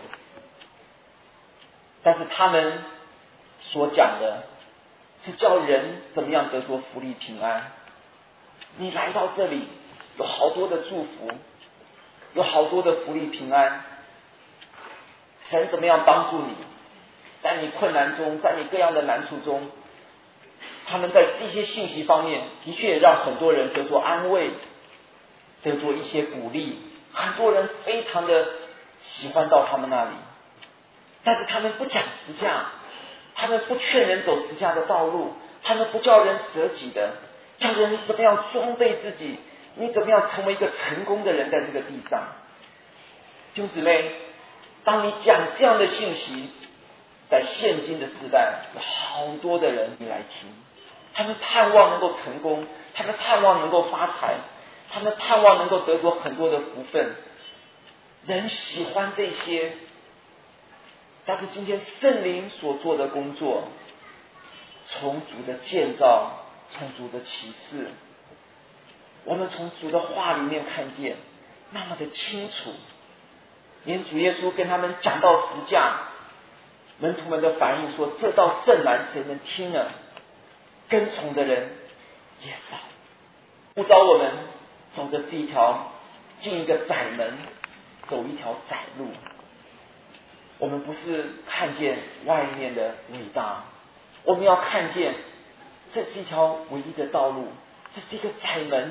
但是他们所讲的是叫人怎么样得着福利平安。你来到这里，有好多的祝福，有好多的福利平安，神怎么样帮助你，在你困难中，在你各样的难处中，他们在这些信息方面的确让很多人得着安慰，得着一些鼓励，很多人非常的喜欢到他们那里。但是他们不讲十架，他们不劝人走十架的道路，他们不叫人舍己的，叫人怎么样装备自己，你怎么样成为一个成功的人在这个地上。弟兄姊妹，当你讲这样的信息，在现今的时代，有好多的人你来听，他们盼望能够成功，他们盼望能够发财，他们盼望能够得着很多的福分。人喜欢这些，但是今天圣灵所做的工作，从主的建造，从主的启示，我们从主的话里面看见那么的清楚。连主耶稣跟他们讲到十架，门徒们的反应说，这道甚难，谁能听呢？跟从的人也少。呼召我们走的是一条进一个窄门，走一条窄路。我们不是看见外面的伟大，我们要看见这是一条唯一的道路，这是一个窄门。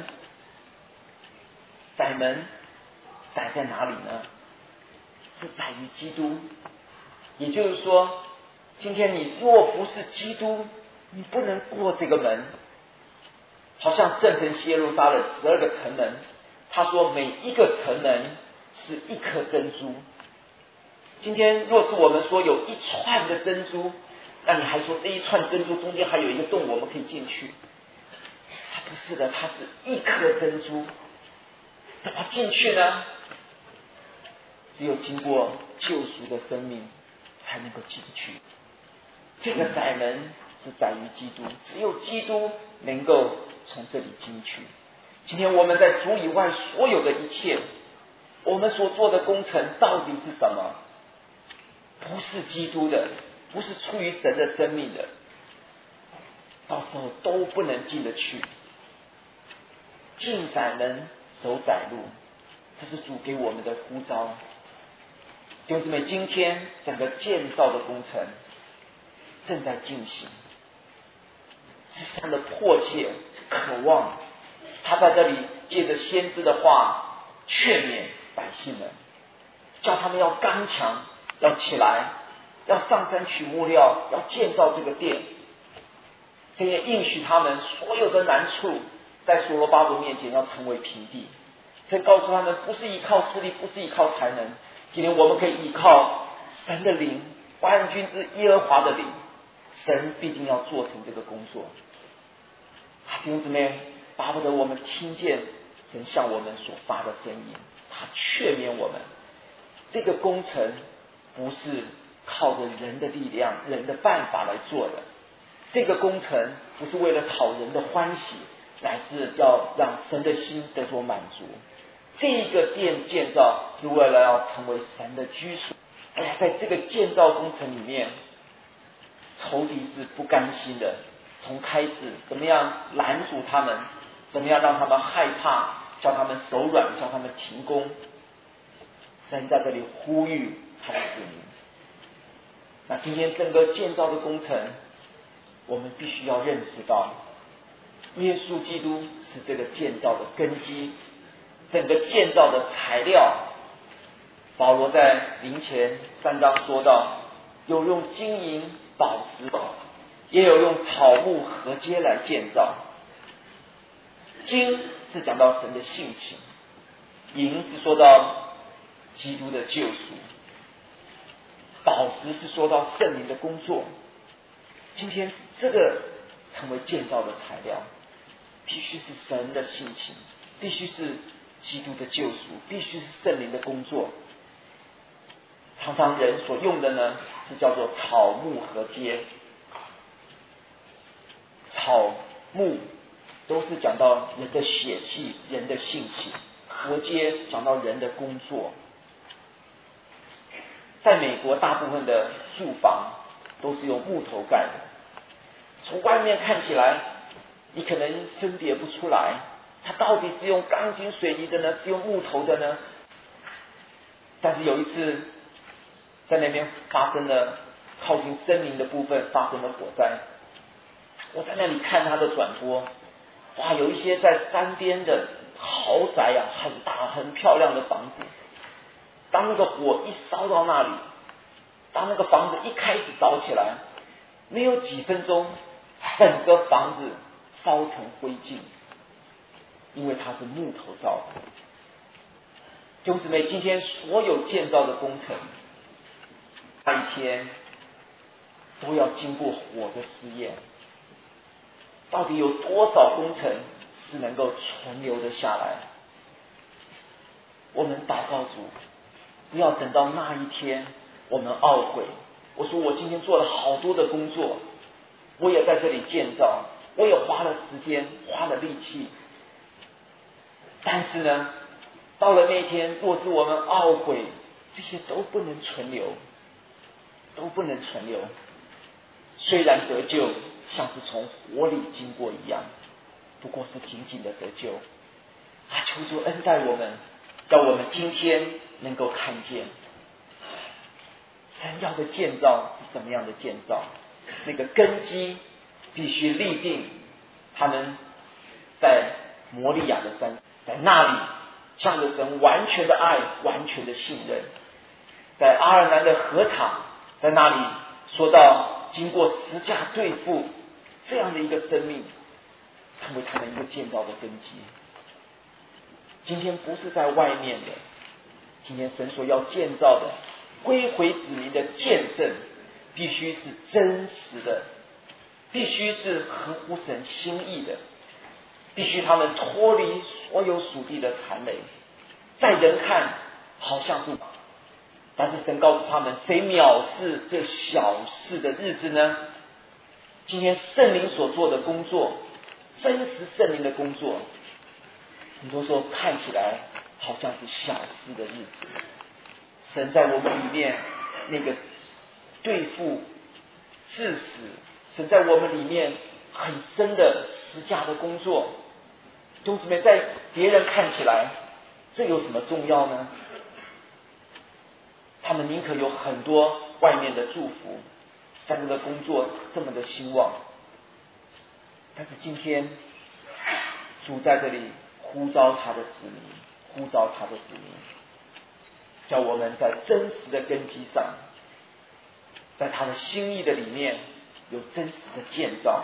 窄门窄在哪里呢？是在于基督。也就是说，今天你若不是基督，你不能过这个门。好像圣城耶路撒冷十二个城门，他说每一个城门是一颗珍珠。今天若是我们说有一串的珍珠，那你还说这一串珍珠中间还有一个洞我们可以进去？它不是的，它是一颗珍珠。怎么进去呢？只有经过救赎的生命才能够进去。这个窄门是在于基督，只有基督能够从这里进去。今天我们在主以外所有的一切，我们所做的工程到底是什么？不是基督的，不是出于神的生命的，到时候都不能进得去。进窄门，走窄路，这是主给我们的呼召。弟兄姊妹，今天整个建造的工程正在进行，是这样的迫切渴望。他在这里借着先知的话劝勉百姓们，叫他们要刚强，要起来，要上山取木料，要建造这个殿。神也应许他们所有的难处在所罗巴伯面前要成为平地。神告诉他们，不是依靠势力，不是依靠才能，今天我们可以依靠神的灵，万军之耶和华的灵，神必定要做成这个工作。啊，弟兄姊妹，巴不得我们听见神向我们所发的声音，他劝勉我们，这个工程不是靠着人的力量、人的办法来做的，这个工程不是为了讨人的欢喜，乃是要让神的心得所满足。这个殿建造是为了要成为神的居所。哎，在这个建造工程里面，仇敌是不甘心的，从开始怎么样拦阻他们，怎么样让他们害怕，叫他们手软，叫他们停工。神在这里呼吁他的子民。那今天整个建造的工程，我们必须要认识到，耶稣基督是这个建造的根基，整个建造的材料。保罗在林前三章说到，有用金银宝石，也有用草木禾秸来建造。金是讲到神的性情，银是说到基督的救赎，宝石是说到圣灵的工作。今天是这个成为建造的材料，必须是神的性情，必须是基督的救赎，必须是圣灵的工作。常常人所用的呢，是叫做草木禾秸。草木都是讲到人的血气、人的性情，禾秸讲到人的工作。在美国，大部分的住房都是用木头盖的，从外面看起来，你可能分别不出来，它到底是用钢筋水泥的呢，是用木头的呢？但是有一次，在那边发生了靠近森林的部分发生了火灾，我在那里看它的转播，哇，有一些在山边的豪宅啊，很大很漂亮的房子，当那个火一烧到那里，当那个房子一开始着起来，没有几分钟，整个房子烧成灰烬，因为它是木头造的。弟兄姊妹，今天所有建造的工程，那一天都要经过火的试验。到底有多少工程是能够存留的下来？我们祷告主，不要等到那一天我们懊悔。我说我今天做了好多的工作，我也在这里建造，我也花了时间，花了力气，但是呢，到了那天，若是我们懊悔，这些都不能存留，都不能存留。虽然得救像是从火里经过一样，不过是仅仅的得救。啊，求主恩待我们，叫我们今天能够看见神要的建造是怎么样的建造。那个根基必须立定。他们在摩利亚的山，在那里向着神完全的爱，完全的信任。在阿尔南的禾场，在那里说到经过十架对付这样的一个生命，成为他们一个建造的根基。今天不是在外面的，今天神所要建造的归回子民的见证，必须是真实的，必须是合乎神心意的，必须他们脱离所有属地的残累。在人看好像是，但是神告诉他们，谁藐视这小事的日子呢？ 今天圣灵所做的工作，真实圣灵的工作，很多时候看起来好像是小事的日子，神在我们里面那个对付致死，神在我们里面很深的施加的工作，弟兄姊妹，在别人看起来这有什么重要呢？他们宁可有很多外面的祝福，在这个工作这么的兴旺，但是今天主在这里呼召他的子民，呼召他的子民，叫我们在真实的根基上，在他的心意的里面有真实的建造。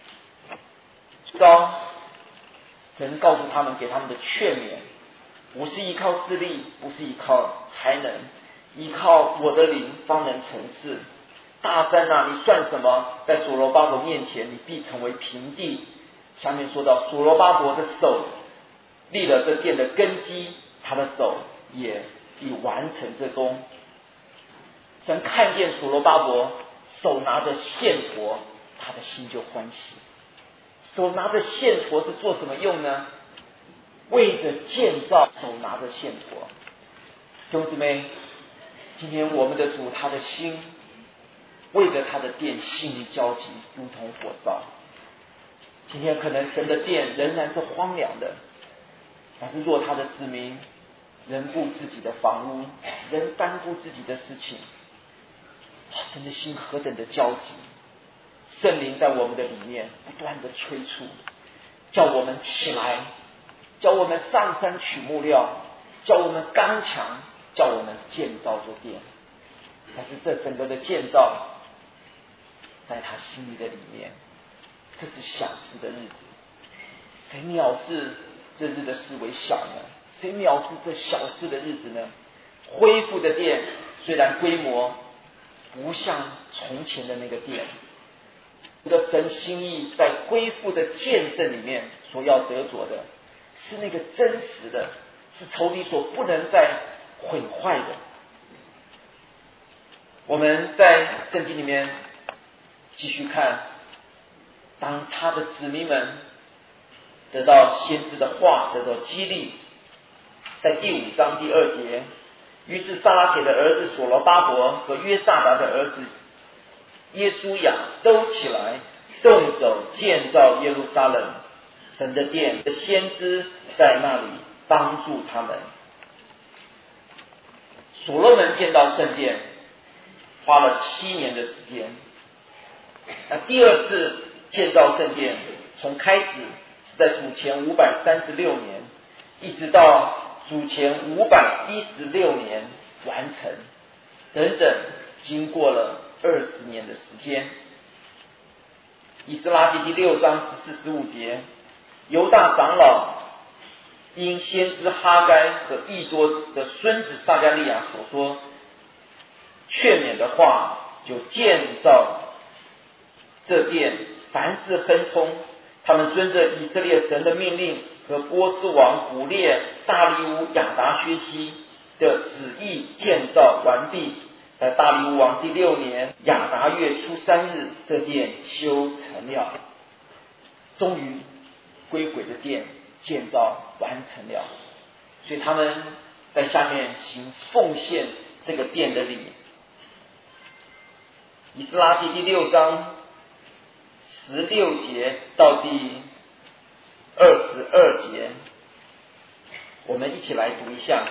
招神告诉他们，给他们的劝勉，不是依靠势力，不是依靠才能，依靠我的灵方能成事。大山啊，你算什么？在所罗巴伯面前，你必成为平地。下面说到所罗巴伯的手立了这殿的根基，他的手也必完成这功。神看见所罗巴伯手拿着线砣，他的心就欢喜。手拿着线砣是做什么用呢？为着建造，手拿着线砣。弟兄姊妹，今天我们的主，他的心为着他的殿心里焦急，如同火烧。今天可能神的殿仍然是荒凉的，但是若他的子民仍顾自己的房屋，仍担顾自己的事情，神的心何等的焦急！圣灵在我们的里面不断的催促，叫我们起来，叫我们上山取木料，叫我们刚强，叫我们建造这殿。但是这整个的建造在他心里的里面，这是小事的日子。谁藐视这日的事为小呢？谁藐视这小事的日子呢？恢复的殿虽然规模不像从前的那个殿，这个神心意在恢复的建设里面所要得着的，是那个真实的，是仇敌所不能再毁坏的。我们在圣经里面继续看，当他的子民们得到先知的话，得到激励，在第五章第二节，于是撒拉铁的儿子所罗巴伯和约萨达的儿子耶稣亚都起来，动手建造耶路撒冷神的殿，先知在那里帮助他们。所罗门建造圣殿花了七年的时间，那第二次建造圣殿从开始是在主前五百三十六年，一直到主前五百一十六年完成，整整经过了二十年的时间。以斯拉记第六章十四十五节，犹大长老因先知哈该和益多的孙子撒迦利亚所说劝勉的话，就建造这殿，凡事亨通。他们遵着以色列神的命令和波斯王古列大利乌亚达薛西的旨意建造完毕。在大利乌王第六年亚达月初三日，这殿修成了，终于归回的殿建造完成了。所以他们在下面行奉献这个殿的礼。以斯拉记第六章十六节到第二十二节，我们一起来读一下。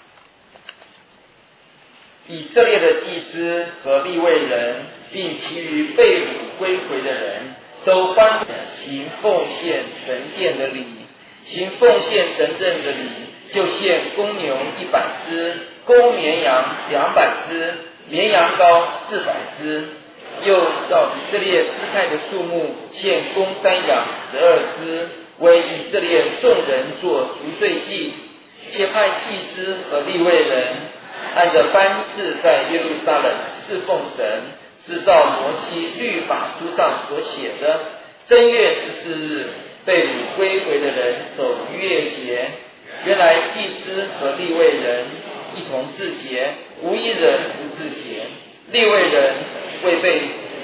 以色列的祭司和利未人，并其余被掳归回的人，都欢行奉献神殿的礼。行奉献神殿的礼，就献公牛一百只，公绵羊两百只，绵羊羔四百只。又照以色列支派的数目，献公山羊十二只，为以色列众人做赎罪祭。且派祭司和利未人按着班次在耶路撒冷侍奉神，是照摩西律法书上所写的。正月十四日，被掳归回的人守逾越节。原来祭司和利未人一同自洁，无一人不自洁。利未人为被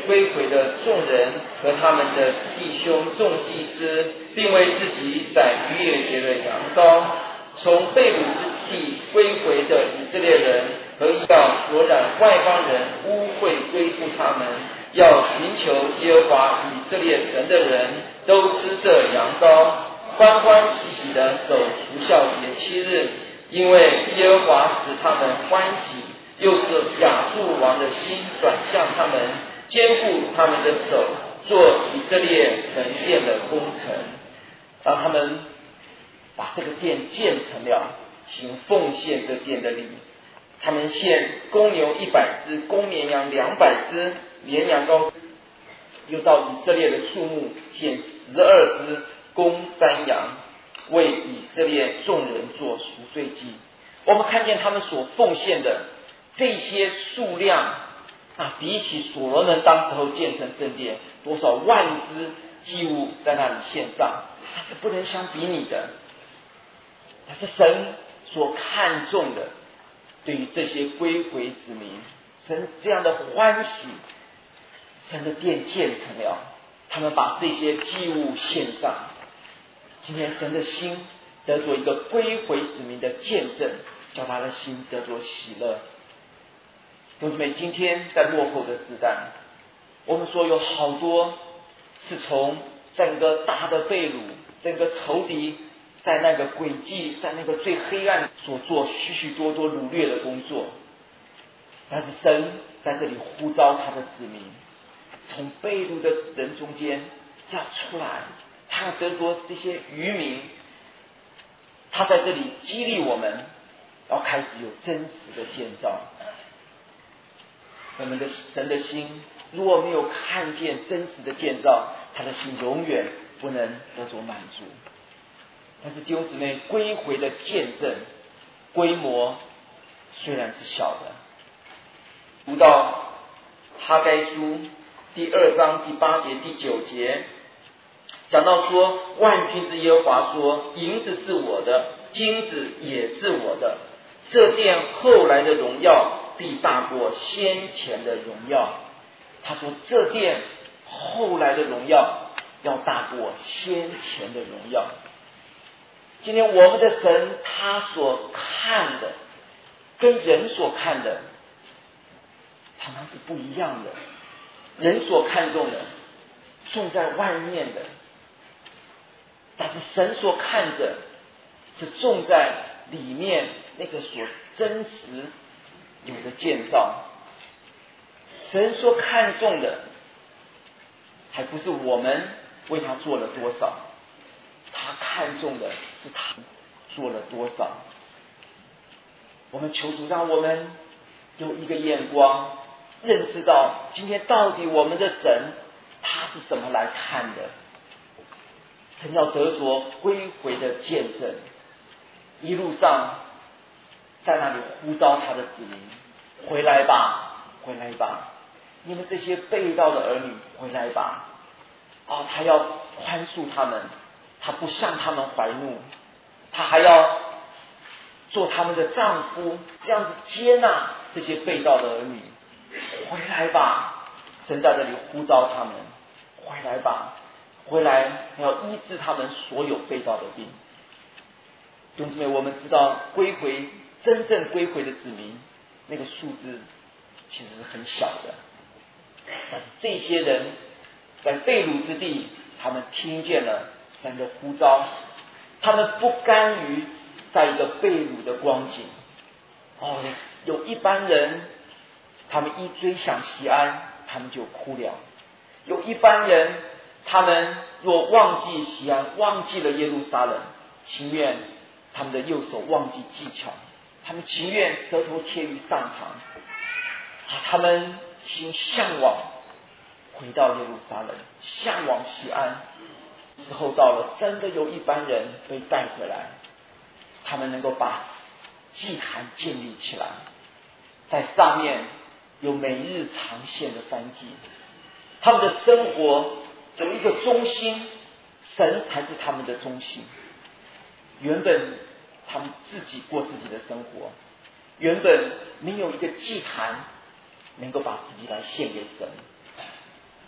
归回的众人和他们的弟兄众祭司，并为自己宰逾越节的羊羔。从被掳之地归回的以色列人和要所染外邦人污秽归附他们，要寻求耶和华以色列神的人，都吃这羊羔，欢欢喜喜的守除孝节七日，因为耶和华使他们欢喜，又使亚述王的心转向他们，坚固他们的手，做以色列神殿的工程，让他们把这个殿建成了，行奉献这殿的礼。他们献公牛一百只，公绵羊两百只，绵羊羔又到以色列的数目献十二只公山羊，为以色列众人做赎罪祭。我们看见他们所奉献的这些数量啊，比起所罗门当时候建成圣殿多少万只祭物在那里献上，它是不能相比拟的。但是神所看重的，对于这些归回子民，神这样的欢喜，神的殿建成了，他们把这些祭物献上。今天神的心得着一个归回子民的见证，叫他的心得着喜乐。弟兄姊妹，今天在落后的时代，我们说有好多是从整个大的被掳，整个仇敌在那个诡计，在那个最黑暗所做许许多多掳掠的工作，但是神在这里呼召他的子民，从被掳的人中间要出来，他得着这些渔民，他在这里激励我们，要开始有真实的建造。我们的神的心如果没有看见真实的建造，他的心永远不能得着满足。但是弟兄姊妹，归回的见证规模虽然是小的，读到哈该书第二章第八节第九节，讲到说，万军之耶和华说，银子是我的，金子也是我的，这殿后来的荣耀必大过先前的荣耀。他说这殿后来的荣耀要大过先前的荣耀。今天我们的神，他所看的跟人所看的常常是不一样的。人所看重的重在外面的，但是神所看着是重在里面那个所真实有的建造。神所看重的还不是我们为他做了多少，他看重的是他做了多少。我们求主让我们有一个眼光，认识到今天到底我们的神他是怎么来看的。神要得着归回的见证，一路上在那里呼召他的子民，回来吧，回来吧，你们这些被盗的儿女，回来吧。哦，他要宽恕他们，他不向他们怀怒，他还要做他们的丈夫，这样子接纳这些被盗的儿女。回来吧，神在这里呼召他们，回来吧，回来要医治他们所有被盗的病。弟兄姊妹，我们知道归回真正归回的子民，那个数字其实是很小的，但是这些人在被掳之地，他们听见了神的呼召，他们不甘于在一个被掳的光景。哦，有一般人他们一追想西安，他们就哭了；有一般人他们若忘记西安，忘记了耶路撒冷，情愿他们的右手忘记技巧，他们情愿舌头贴于上膛，啊，他们心向往回到耶路撒冷，向往西安。时候到了，真的有一般人被带回来，他们能够把祭坛建立起来，在上面有每日长线的燔祭，他们的生活有一个中心，神才是他们的中心。原本他们自己过自己的生活，原本没有一个祭坛能够把自己来献给神，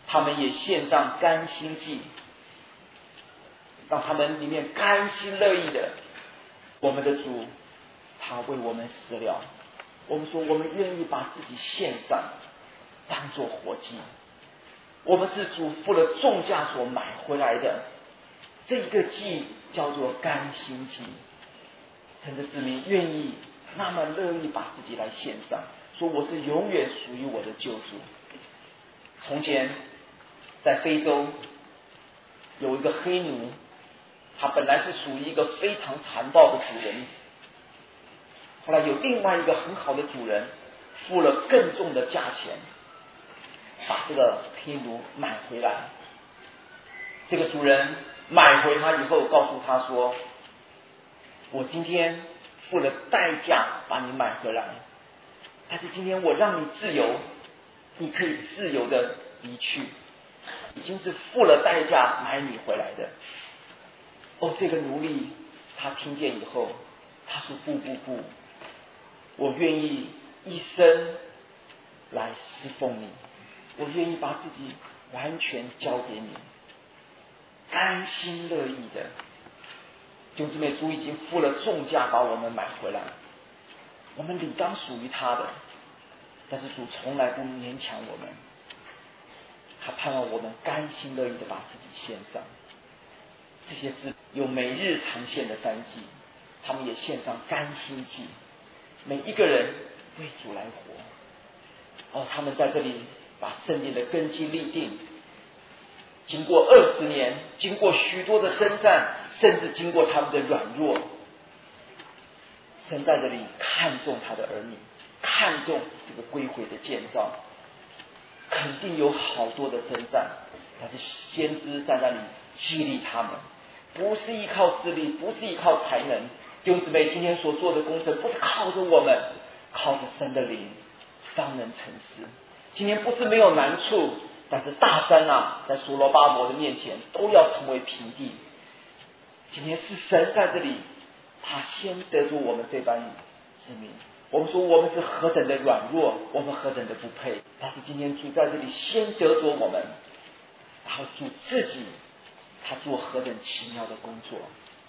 他们也献上甘心祭，让他们里面甘心乐意的，我们的主他为我们死了，我们说我们愿意把自己献上当作活祭，我们是主付了重价所买回来的，这一个祭叫做甘心祭。神的子民愿意那么乐意把自己来献上，说我是永远属于我的救主。从前在非洲有一个黑奴，他本来是属于一个非常残暴的主人，后来有另外一个很好的主人付了更重的价钱把这个黑奴买回来。这个主人买回他以后告诉他说，我今天付了代价把你买回来，但是今天我让你自由，你可以自由的离去，已经是付了代价买你回来的。哦，这个奴隶他听见以后，他说不不不，我愿意一生来侍奉你，我愿意把自己完全交给你，甘心乐意的。弟兄姊妹，主已经付了重价把我们买回来，我们理当属于他的，但是主从来不勉强我们，他盼望我们甘心乐意的把自己献上。这些字有每日常献的三祭，他们也献上甘心祭，每一个人为主来活。哦，他们在这里把圣殿的根基立定，经过二十年，经过许多的征战，甚至经过他们的软弱，神在这里看重他的儿女，看重这个归回的建造，肯定有好多的征战，但是先知在那里激励他们，不是依靠势力，不是依靠才能。弟兄姊妹，今天所做的工程不是靠着我们，靠着神的灵方能成事。今天不是没有难处，但是大山啊，在所罗巴伯的面前都要成为平地。今天是神在这里，他先得住我们这班子民。我们说我们是何等的软弱，我们何等的不配，但是今天主在这里先得着我们，然后主自己他做何等奇妙的工作，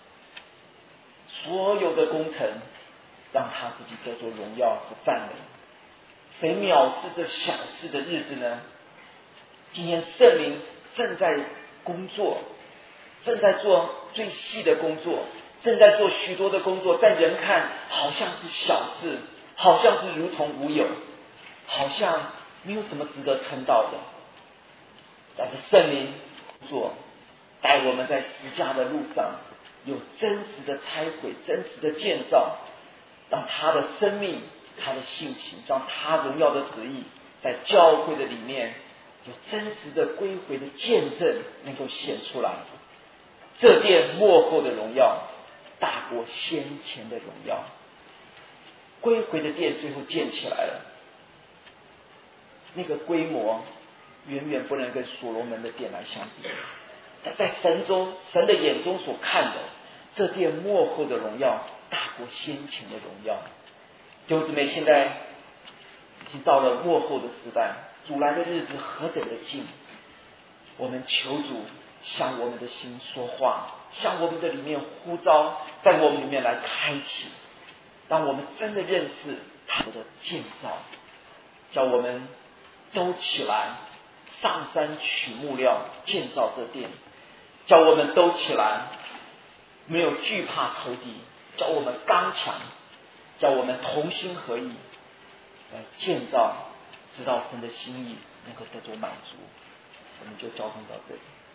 所有的工程让他自己得着荣耀和赞美。谁藐视这小事的日子呢？今天圣灵正在工作，正在做最细的工作，正在做许多的工作，在人看好像是小事，好像是如同无有，好像没有什么值得称道的，但是圣灵工作带我们在十架的路上有真实的拆毁，真实的建造，让他的生命，他的性情，让他荣耀的旨意在教会的里面有真实的归回的见证能够显出来。这殿末后的荣耀大过先前的荣耀，归回的殿最后建起来了，那个规模远远不能跟所罗门的殿来相比。但在神中，神的眼中所看的，这殿末后的荣耀大过先前的荣耀。弟兄姊妹，现在已经到了末后的时代，主来的日子何等的近，我们求主向我们的心说话，向我们的里面呼召，在我们里面来开启，让我们真的认识他的建造，叫我们都起来上山取木料建造这殿，叫我们都起来没有惧怕仇敌，叫我们刚强，叫我们同心合意来建造，直到神的心意能够得到满足。我们就交通到这里。